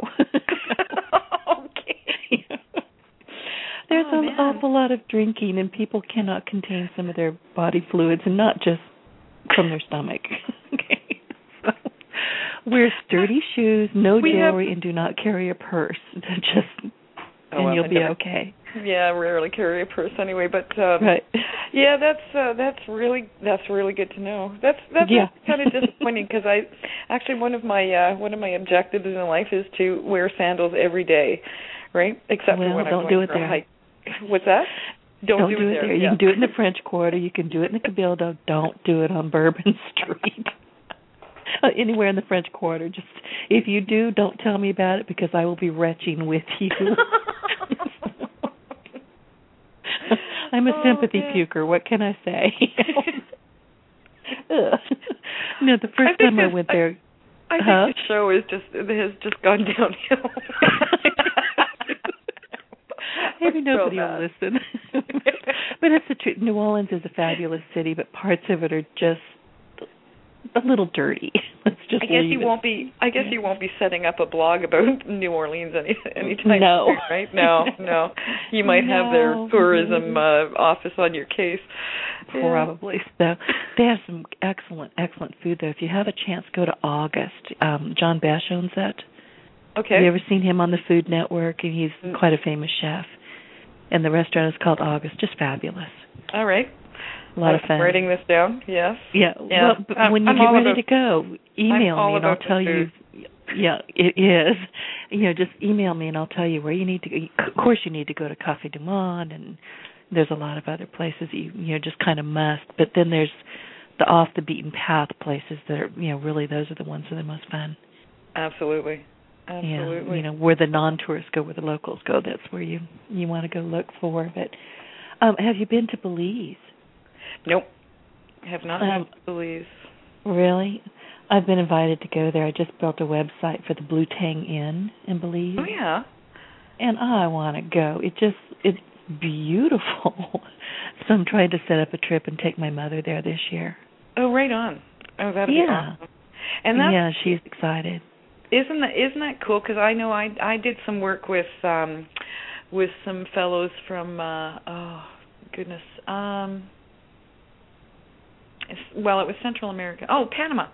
Okay. There's oh, an man. awful lot of drinking, and people cannot contain some of their body fluids, and not just from their stomach. Okay. So, wear sturdy shoes, no we jewelry, have... and do not carry a purse. Just, oh, and well, you'll I be never... okay. Yeah, I rarely carry a purse anyway, but um, right. Yeah, that's uh, that's really that's really good to know. That's that's yeah. kind of disappointing because I actually one of my uh, one of my objectives in life is to wear sandals every day, right? Except well, for when don't I'm do going it for there. a hike. What's that? Don't, don't do, do it it there. there. Yeah. You can do it in the French Quarter. You can do it in the Cabildo. Don't do it on Bourbon Street. Uh, anywhere in the French Quarter. Just if you do, don't tell me about it because I will be retching with you. I'm a oh, sympathy man. puker. What can I say? No, the first time I went there. I, I think huh? the show is just has just gone downhill. Maybe nobody will listen. But it's the truth. New Orleans is a fabulous city, but parts of it are just a little dirty. Let's just I guess leave you it. won't be. I guess you won't be setting up a blog about New Orleans any anytime no. soon, right? No, no. You might no. have their tourism uh, office on your case. Probably. So they have some excellent, excellent food though. If you have a chance, go to August. Um, John Bash owns that. Okay. Have you ever seen him on the Food Network? And he's mm. quite a famous chef. And the restaurant is called August. Just fabulous. All right. A lot I'm of fun. writing this down. Yes. Yeah. yeah. Well, but when you I'm get ready about, to go, email I'm me and I'll tell you. Yeah, it is. You know, just email me and I'll tell you where you need to go. Of course, you need to go to Café du Monde, and there's a lot of other places you you know just kind of must. But then there's the off the beaten path places that are you know really those are the ones that are the most fun. Absolutely. Absolutely. Yeah, you know where the non-tourists go, where the locals go. That's where you you want to go look for. But um, have you been to Belize? Nope. I have not um, been to Belize. Really? I've been invited to go there. I just built a website for the Blue Tang Inn in Belize. Oh, yeah. And I want to go. It just, it's beautiful. So I'm trying to set up a trip and take my mother there this year. Oh, right on. Oh, that'd yeah. be awesome. And that's, yeah, she's excited. Isn't that isn't that cool? Because I know I I did some work with um with some fellows from uh, oh goodness um it's, well it was Central America oh Panama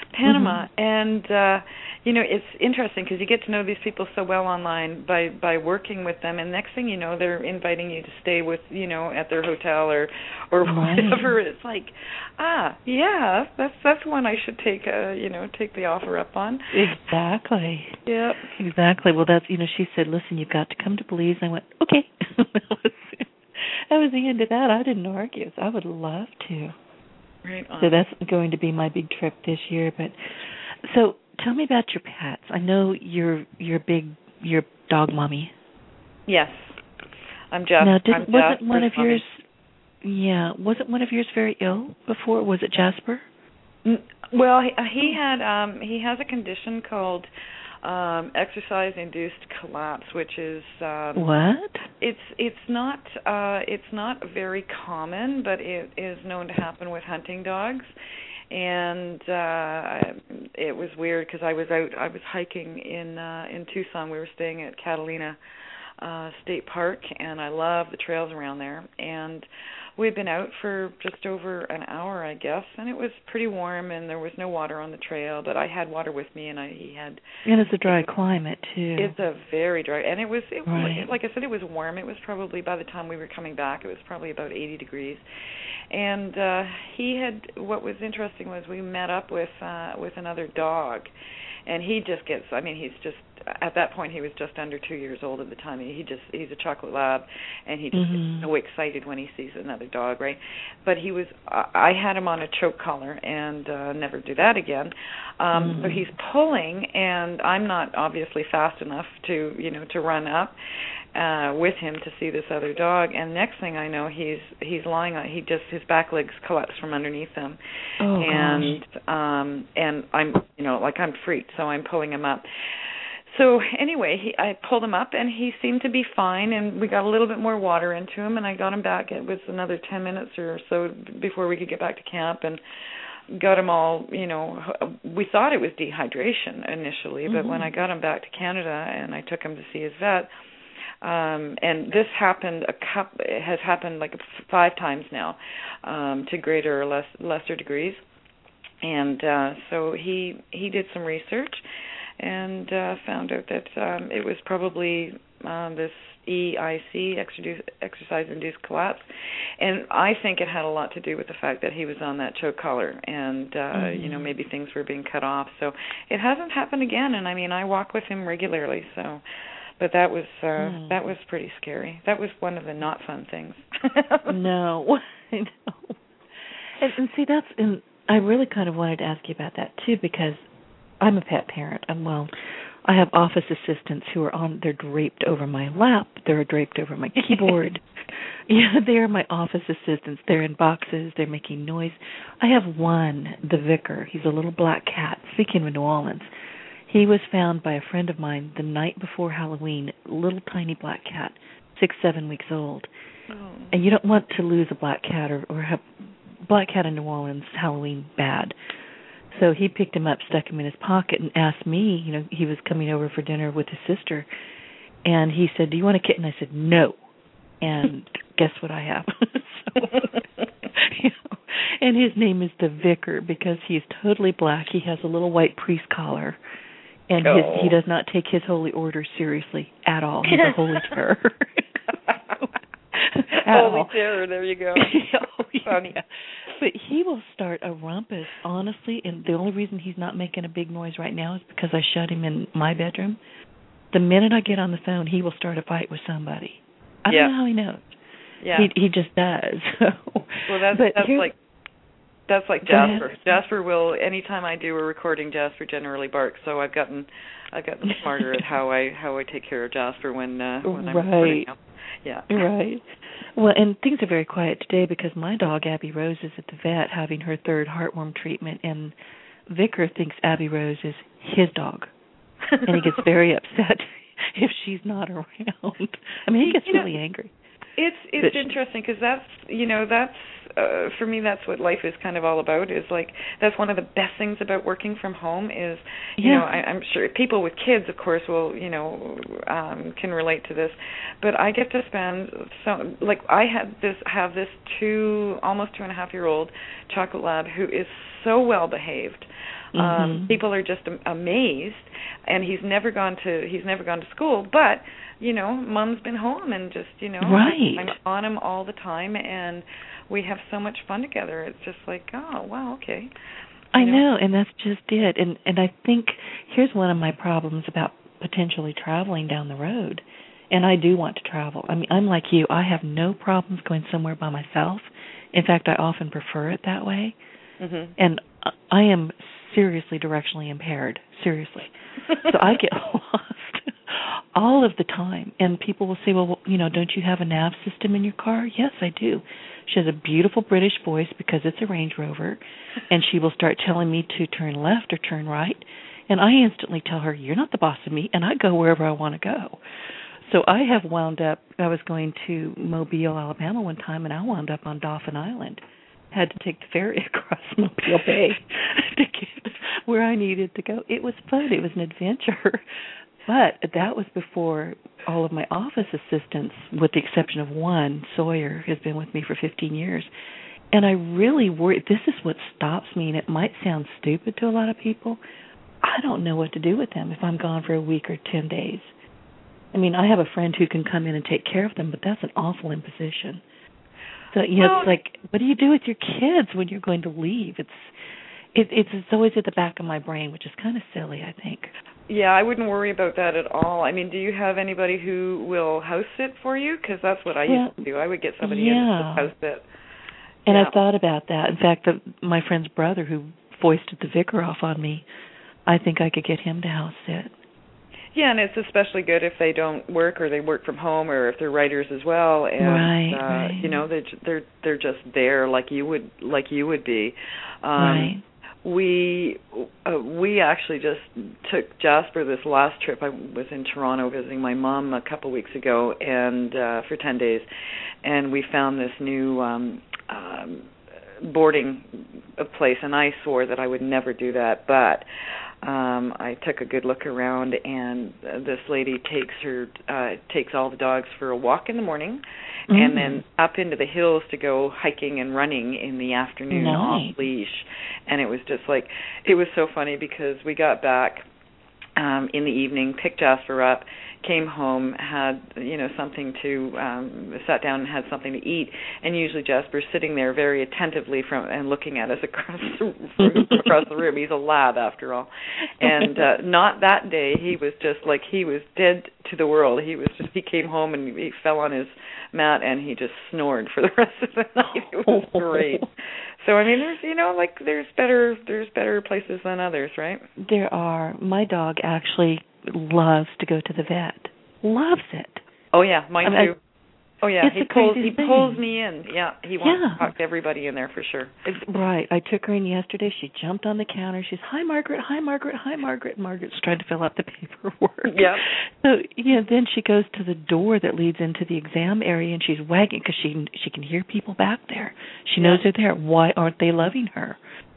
Panama, mm-hmm. and uh, you know, it's interesting because you get to know these people so well online by by working with them, and next thing you know, they're inviting you to stay with, you know, at their hotel or or right. whatever. It's like, ah, yeah, that's that's one I should take, uh, you know, take the offer up on. Exactly. Yep. Exactly. Well, that's, you know, she said, listen, you've got to come to Belize. And I went, okay. that, was, that was the end of that. I didn't argue. So I would love to. Right on. So that's going to be my big trip this year. But so tell me about your pets. I know you're you're big you're dog mommy. Yes, I'm Jasper. Now, did, I'm wasn't Jasper's one of mommy. yours? Yeah, wasn't one of yours very ill before? Was it Jasper? Well, he, he had um, he has a condition called um, exercise-induced collapse, which is um, what? It's it's not uh, it's not very common, but it is known to happen with hunting dogs. And uh, it was weird because I was out I was hiking in uh, in Tucson. We were staying at Catalina uh, State Park, and I love the trails around there. And we'd been out for just over an hour, I guess, and it was pretty warm, and there was no water on the trail, but I had water with me, and I he had. And it's a dry climate too. It's a very dry, and it was it, right. like I said, it was warm. It was probably by the time we were coming back, it was probably about eighty degrees, and uh, he had. What was interesting was we met up with uh, with another dog, and he just gets. I mean, he's just. At that point, he was just under two years old at the time. He just he's a chocolate lab, and he just mm-hmm. gets so excited when he sees another dog, right? But he was I had him on a choke collar, and uh, never do that again. Um, mm-hmm. So he's pulling, and I'm not obviously fast enough to you know to run up uh, with him to see this other dog. And next thing I know, he's he's lying on. He just his back legs collapse from underneath him, oh, and gosh. um, and I'm you know like I'm freaked, so I'm pulling him up. So anyway, he, I pulled him up, and he seemed to be fine, and we got a little bit more water into him, and I got him back. It was another ten minutes or so before we could get back to camp, and got him all, you know, we thought it was dehydration initially, but mm-hmm. when I got him back to Canada and I took him to see his vet, um, and this happened, a cup, it has happened like five times now, um, to greater or less, lesser degrees, and uh, so he he did some research, and uh, found out that um, it was probably um, this E I C, exercise-induced collapse, and I think it had a lot to do with the fact that he was on that choke collar, and uh, mm-hmm. you know maybe things were being cut off. So it hasn't happened again, and I mean I walk with him regularly. So, but that was uh, mm. that was pretty scary. That was one of the not fun things. No, I know. And, and see, that's and I really kind of wanted to ask you about that too, because I'm a pet parent. I'm well. I have office assistants who are on. They're draped over my lap. They're draped over my keyboard. Yeah, they are my office assistants. They're in boxes. They're making noise. I have one, the Vicar. He's a little black cat. Speaking of New Orleans, he was found by a friend of mine the night before Halloween. Little tiny black cat, six, seven weeks old. Oh. And you don't want to lose a black cat or, or have black cat in New Orleans Halloween bad. So he picked him up, stuck him in his pocket, and asked me, you know, he was coming over for dinner with his sister, and he said, do you want a kitten? I said, no. And guess what I have? So, you know, and his name is the Vicar because he's totally black. He has a little white priest collar, and his, oh. he does not take his holy orders seriously at all. He's a holy terror. Holy terror, there you go. Oh, funny. Yeah. But he will start a rumpus, honestly, and the only reason he's not making a big noise right now is because I shut him in my bedroom. The minute I get on the phone, he will start a fight with somebody. I yeah. don't know how he knows. Yeah. He he just does. So. Well, that's, but that's here, like that's like Jasper. Jasper will, anytime I do a recording, Jasper generally barks. So I've gotten I've gotten smarter at how I how I take care of Jasper when uh, when I'm right. recording him. Yeah. Right. Well, and things are very quiet today because my dog, Abby Rose, is at the vet having her third heartworm treatment, and Vicar thinks Abby Rose is his dog. And he gets very upset if she's not around. I mean, he gets you know, really angry. It's it's interesting because that's, you know, that's, uh, for me, that's what life is kind of all about, is like, that's one of the best things about working from home is, you yeah. know, I, I'm sure people with kids, of course, will, you know, um, can relate to this, but I get to spend, so, like, I had this, have this two, almost two and a half year old chocolate lab who is so well behaved. Mm-hmm. Um, people are just am- amazed, and he's never gone to he's never gone to school, but you know, Mom's been home and just you know, right. I'm on him all the time, and we have so much fun together. It's just like, oh, wow, okay. You I know? know, and that's just it. And and I think here's one of my problems about potentially traveling down the road. And I do want to travel. I mean, I'm like you. I have no problems going somewhere by myself. In fact, I often prefer it that way. Mm-hmm. And I am seriously directionally impaired, seriously. So I get lost all of the time. And people will say, well, you know, don't you have a nav system in your car? Yes, I do. She has a beautiful British voice because it's a Range Rover, and she will start telling me to turn left or turn right. And I instantly tell her, you're not the boss of me, and I go wherever I want to go. So I have wound up, I was going to Mobile, Alabama one time, and I wound up on Dauphin Island. Had to take the ferry across Mobile Bay to get where I needed to go. It was fun. It was an adventure. But that was before all of my office assistants, with the exception of one, Sawyer, has been with me for fifteen years. And I really worry, this is what stops me, and it might sound stupid to a lot of people. I don't know what to do with them if I'm gone for a week or ten days. I mean, I have a friend who can come in and take care of them, but that's an awful imposition. So, you know, well, it's like, what do you do with your kids when you're going to leave? It's it, it's it's always at the back of my brain, which is kind of silly, I think. Yeah, I wouldn't worry about that at all. I mean, do you have anybody who will house sit for you? Because that's what I well, used to do. I would get somebody yeah. in to house sit. And yeah. I thought about that. In fact, the, my friend's brother who foisted the vicar off on me, I think I could get him to house sit. Yeah, and it's especially good if they don't work or they work from home or if they're writers as well. And right, uh, right. you know, they're they're they're just there like you would like you would be. Um, right. We uh, we actually just took Jasper this last trip. I was in Toronto visiting my mom a couple weeks ago, and uh, for ten days, and we found this new um, um, boarding place, and I swore that I would never do that, but. Um, I took a good look around, and uh, this lady takes her uh, takes all the dogs for a walk in the morning, mm-hmm. and then up into the hills to go hiking and running in the afternoon nice. Off leash. And it was just like, it was so funny because we got back um, in the evening, picked Jasper up, came home, had you know something to um, sat down and had something to eat, and usually Jasper's sitting there very attentively from and looking at us across the, across the room. He's a lab after all, and uh, not that day. He was just like he was dead to the world. He was just he came home and he fell on his mat and he just snored for the rest of the night. It was great. So I mean, there's you know like there's better there's better places than others, right? There are. My dog actually loves to go to the vet. Loves it. Oh yeah, mine I mean, too. Oh yeah, it's he the pulls he craziest thing. pulls me in. Yeah, he wants yeah. to talk to everybody in there for sure. Right. I took her in yesterday. She jumped on the counter. She's, hi, Margaret, hi, Margaret, hi, Margaret. Margaret's trying to fill out the paperwork. Yeah. So, yeah, then she goes to the door that leads into the exam area, and she's wagging because she, she can hear people back there. She knows yeah. they're there. Why aren't they loving her?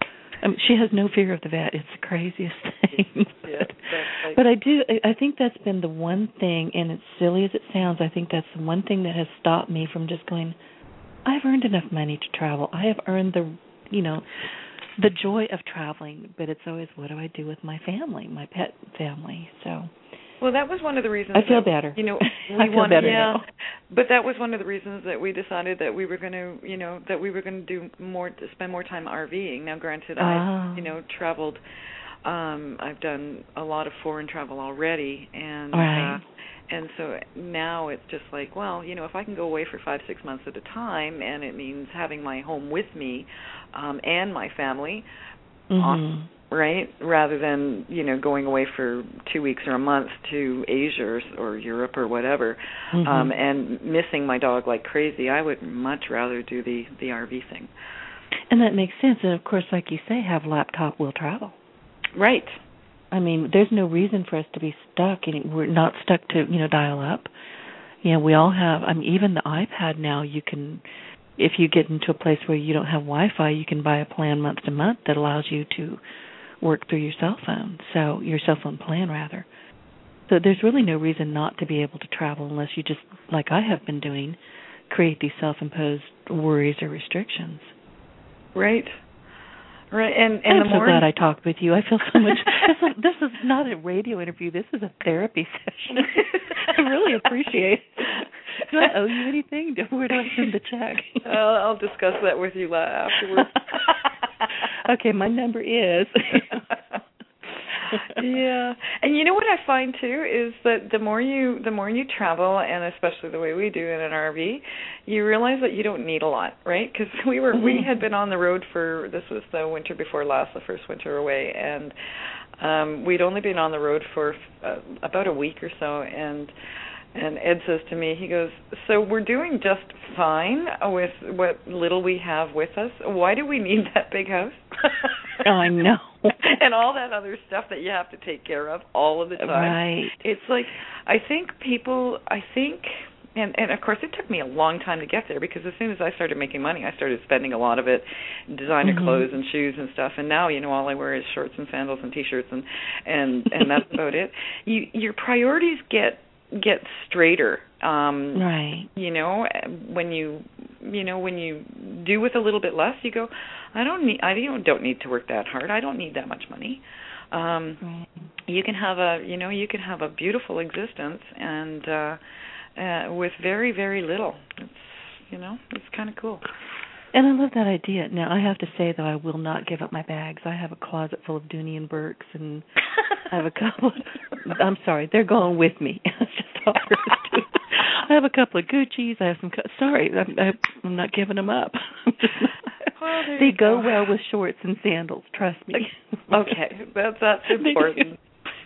I mean, she has no fear of the vet. It's the craziest thing. Yeah, like, but I do. I think that's been the one thing, and as silly as it sounds, I think that's the one thing that has stopped me from just going, I've earned enough money to travel. I have earned the, you know, the joy of traveling, but it's always, what do I do with my family, my pet family? So. Well, that was one of the reasons. I feel that, better. You know, we I feel wanted, better yeah, now. But that was one of the reasons that we decided that we were going to, you know, that we were going to do more, to spend more time RVing. Now, granted, oh. I, you know, traveled. Um, I've done a lot of foreign travel already, and right. uh, and so now it's just like, well, you know, if I can go away for five, six months at a time, and it means having my home with me um, and my family. Mm-hmm. Awesome. Right, rather than you know going away for two weeks or a month to Asia or, or Europe or whatever, mm-hmm. um, and missing my dog like crazy, I would much rather do the the R V thing. And that makes sense. And of course, like you say, have laptop will travel. Right. I mean, there's no reason for us to be stuck. And we're not stuck to you know dial up. You know, we all have. I mean, even the iPad now, you can. If you get into a place where you don't have Wi-Fi, you can buy a plan month to month that allows you to work through your cell phone, so your cell phone plan rather. So there's really no reason not to be able to travel unless you just, like I have been doing, create these self-imposed worries or restrictions. Right. Right, and, and I'm the so more glad I talked with you. I feel so much. This is, this is not a radio interview. This is a therapy session. I really appreciate it. Do I owe you anything? Where do I send the check? I'll, I'll discuss that with you afterwards. Okay, my number is. Yeah, and you know what I find too is that the more you the more you travel, and especially the way we do in an R V, you realize that you don't need a lot, right? Because we were mm-hmm. we had been on the road for this was the winter before last, the first winter away, and um, we'd only been on the road for uh, about a week or so, and. And Ed says to me, he goes, so we're doing just fine with what little we have with us. Why do we need that big house? Oh, I know. And all that other stuff that you have to take care of all of the time. Right. It's like, I think people, I think, and, and of course it took me a long time to get there because as soon as I started making money, I started spending a lot of it, designer mm-hmm. clothes and shoes and stuff. And now, you know, all I wear is shorts and sandals and T-shirts and, and, and that's about it. You, your priorities get get straighter, um right you know when you you know when you do with a little bit less, you go, I don't need I don't don't need to work that hard, I don't need that much money. um right. You can have a you know you can have a beautiful existence and uh, uh with very very little. It's you know it's kind of cool. And I love that idea. Now, I have to say, though, I will not give up my bags. I have a closet full of Dooney and Burks, and I have a couple of, I'm sorry, they're going with me. It's just all there is to it. I have a couple of Gucci's. I have some, sorry, I'm, I'm not giving them up. Well, they go, go well with shorts and sandals, trust me. Okay, that's, that's important.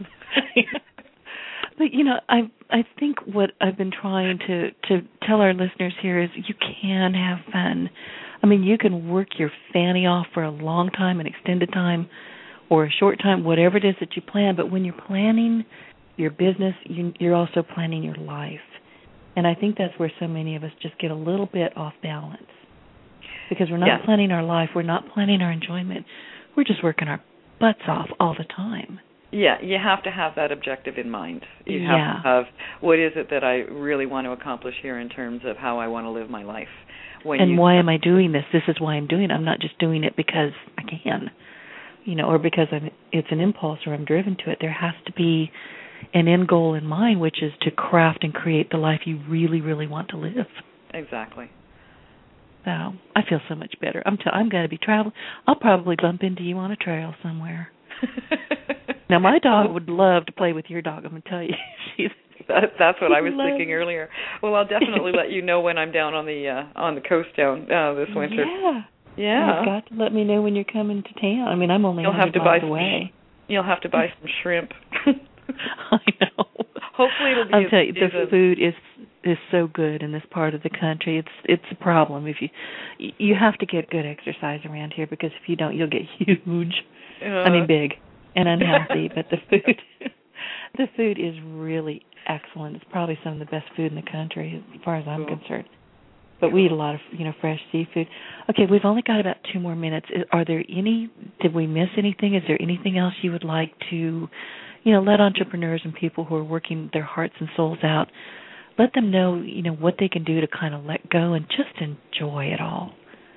But, you know, I I think what I've been trying to, to tell our listeners here is you can have fun. I mean, you can work your fanny off for a long time, an extended time, or a short time, whatever it is that you plan. But when you're planning your business, you, you're also planning your life. And I think that's where so many of us just get a little bit off balance. Because we're not yeah. planning our life. We're not planning our enjoyment. We're just working our butts off all the time. Yeah, you have to have that objective in mind. You have yeah. to have, what is it that I really want to accomplish here in terms of how I want to live my life. When and you, why am I doing this? This is why I'm doing it. I'm not just doing it because I can, you know, or because I'm, it's an impulse or I'm driven to it. There has to be an end goal in mind, which is to craft and create the life you really, really want to live. Exactly. So I feel so much better. I'm t- I'm going to be traveling. I'll probably bump into you on a trail somewhere. Now, my dog would love to play with your dog, I'm going to tell you. She's that, that's what I was love thinking earlier. Well, I'll definitely let you know when I'm down on the uh, on the coast down uh, this winter. Yeah. Yeah. You've got to let me know when you're coming to town. I mean, I'm only you'll one hundred have to buy miles away. Some, you'll have to buy some shrimp. I know. Hopefully it'll be I'll tell you, the a, food is is so good in this part of the country. It's it's a problem if you you have to get good exercise around here because if you don't, you'll get huge. Uh, I mean, big and unhealthy. But the food, the food is really excellent. It's probably some of the best food in the country as far as I'm cool. concerned. But we eat a lot of you know fresh seafood. Okay, we've only got about two more minutes. Are there any? Did we miss anything? Is there anything else you would like to? You know, let entrepreneurs and people who are working their hearts and souls out, let them know, you know, what they can do to kind of let go and just enjoy it all.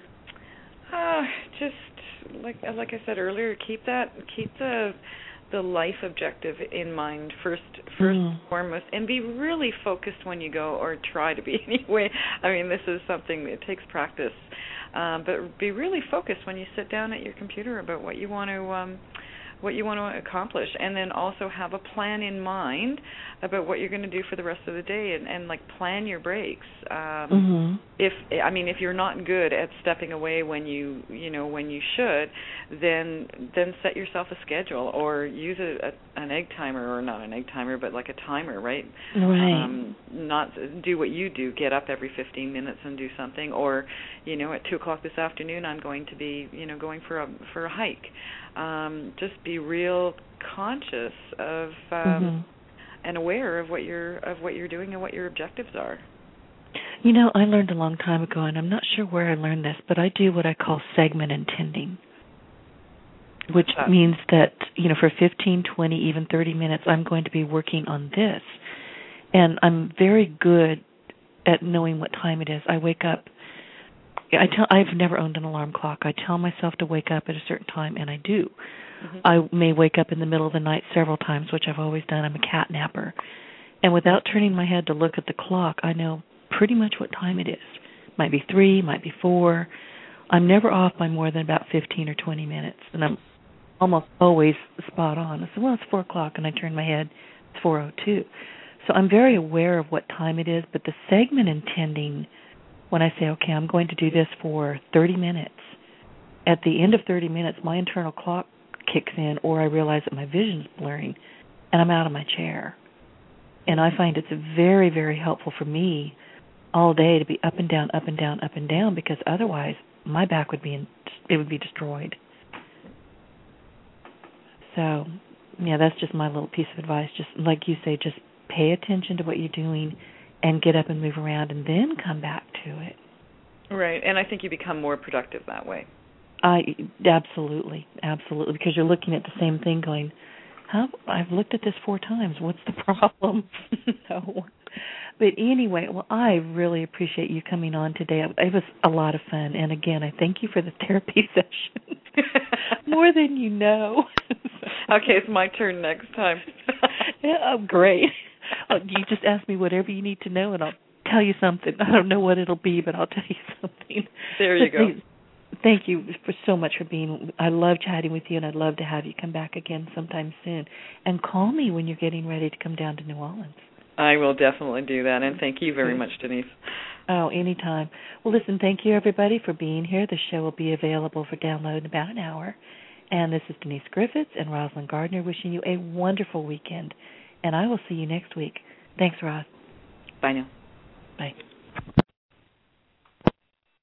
Uh, just like like I said earlier, keep that keep the the life objective in mind first first mm. and foremost, and be really focused when you go, or try to be anyway. I mean, this is something that takes practice, um, but be really focused when you sit down at your computer about what you want to. Um, what you want to accomplish, and then also have a plan in mind about what you're going to do for the rest of the day, and, and like plan your breaks. Um, mm-hmm. If I mean, if you're not good at stepping away when you you know when you should, then then set yourself a schedule or use a, a an egg timer, or not an egg timer, but like a timer, right? Right. Um, not do what you do. Get up every fifteen minutes and do something, or you know, at two o'clock this afternoon, I'm going to be you know going for a for a hike. Um, just be real conscious of um, mm-hmm. and aware of what you're of what you're doing and what your objectives are. You know, I learned a long time ago, and I'm not sure where I learned this, but I do what I call segment intending, which uh, means that, you know, for fifteen, twenty, even thirty minutes, I'm going to be working on this. And I'm very good at knowing what time it is. I wake up I tell I've never owned an alarm clock. I tell myself to wake up at a certain time, and I do. Mm-hmm. I may wake up in the middle of the night several times, which I've always done. I'm a cat napper. And without turning my head to look at the clock, I know pretty much what time it is. Might be three, might be four. I'm never off by more than about fifteen or twenty minutes, and I'm almost always spot on. I say, well, it's four o'clock, and I turn my head, it's four oh two. So I'm very aware of what time it is, but the segment intending, when I say, okay, I'm going to do this for thirty minutes, at the end of thirty minutes, my internal clock kicks in, or I realize that my vision's blurring, and I'm out of my chair. And I find it's very, very helpful for me all day to be up and down, up and down, up and down, because otherwise my back would be in, it would be destroyed. So, yeah, that's just my little piece of advice. Just like you say, just pay attention to what you're doing and get up and move around and then come back to it. Right, and I think you become more productive that way. I absolutely, absolutely, because you're looking at the same thing going, how, I've looked at this four times. What's the problem? No. But anyway, well, I really appreciate you coming on today. It was a lot of fun. And again, I thank you for the therapy session. More than you know. Okay, it's my turn next time. Yeah, oh, great. Well, you just ask me whatever you need to know, and I'll tell you something. I don't know what it'll be, but I'll tell you something. There you but go. Thank, thank you for so much for being. I love chatting with you, and I'd love to have you come back again sometime soon. And call me when you're getting ready to come down to New Orleans. I will definitely do that, and thank you very much, Denise. Oh, anytime. Well, listen, thank you, everybody, for being here. The show will be available for download in about an hour. And this is Denise Griffiths and Rosalind Gardner wishing you a wonderful weekend. And I will see you next week. Thanks, Roz. Bye now. Bye.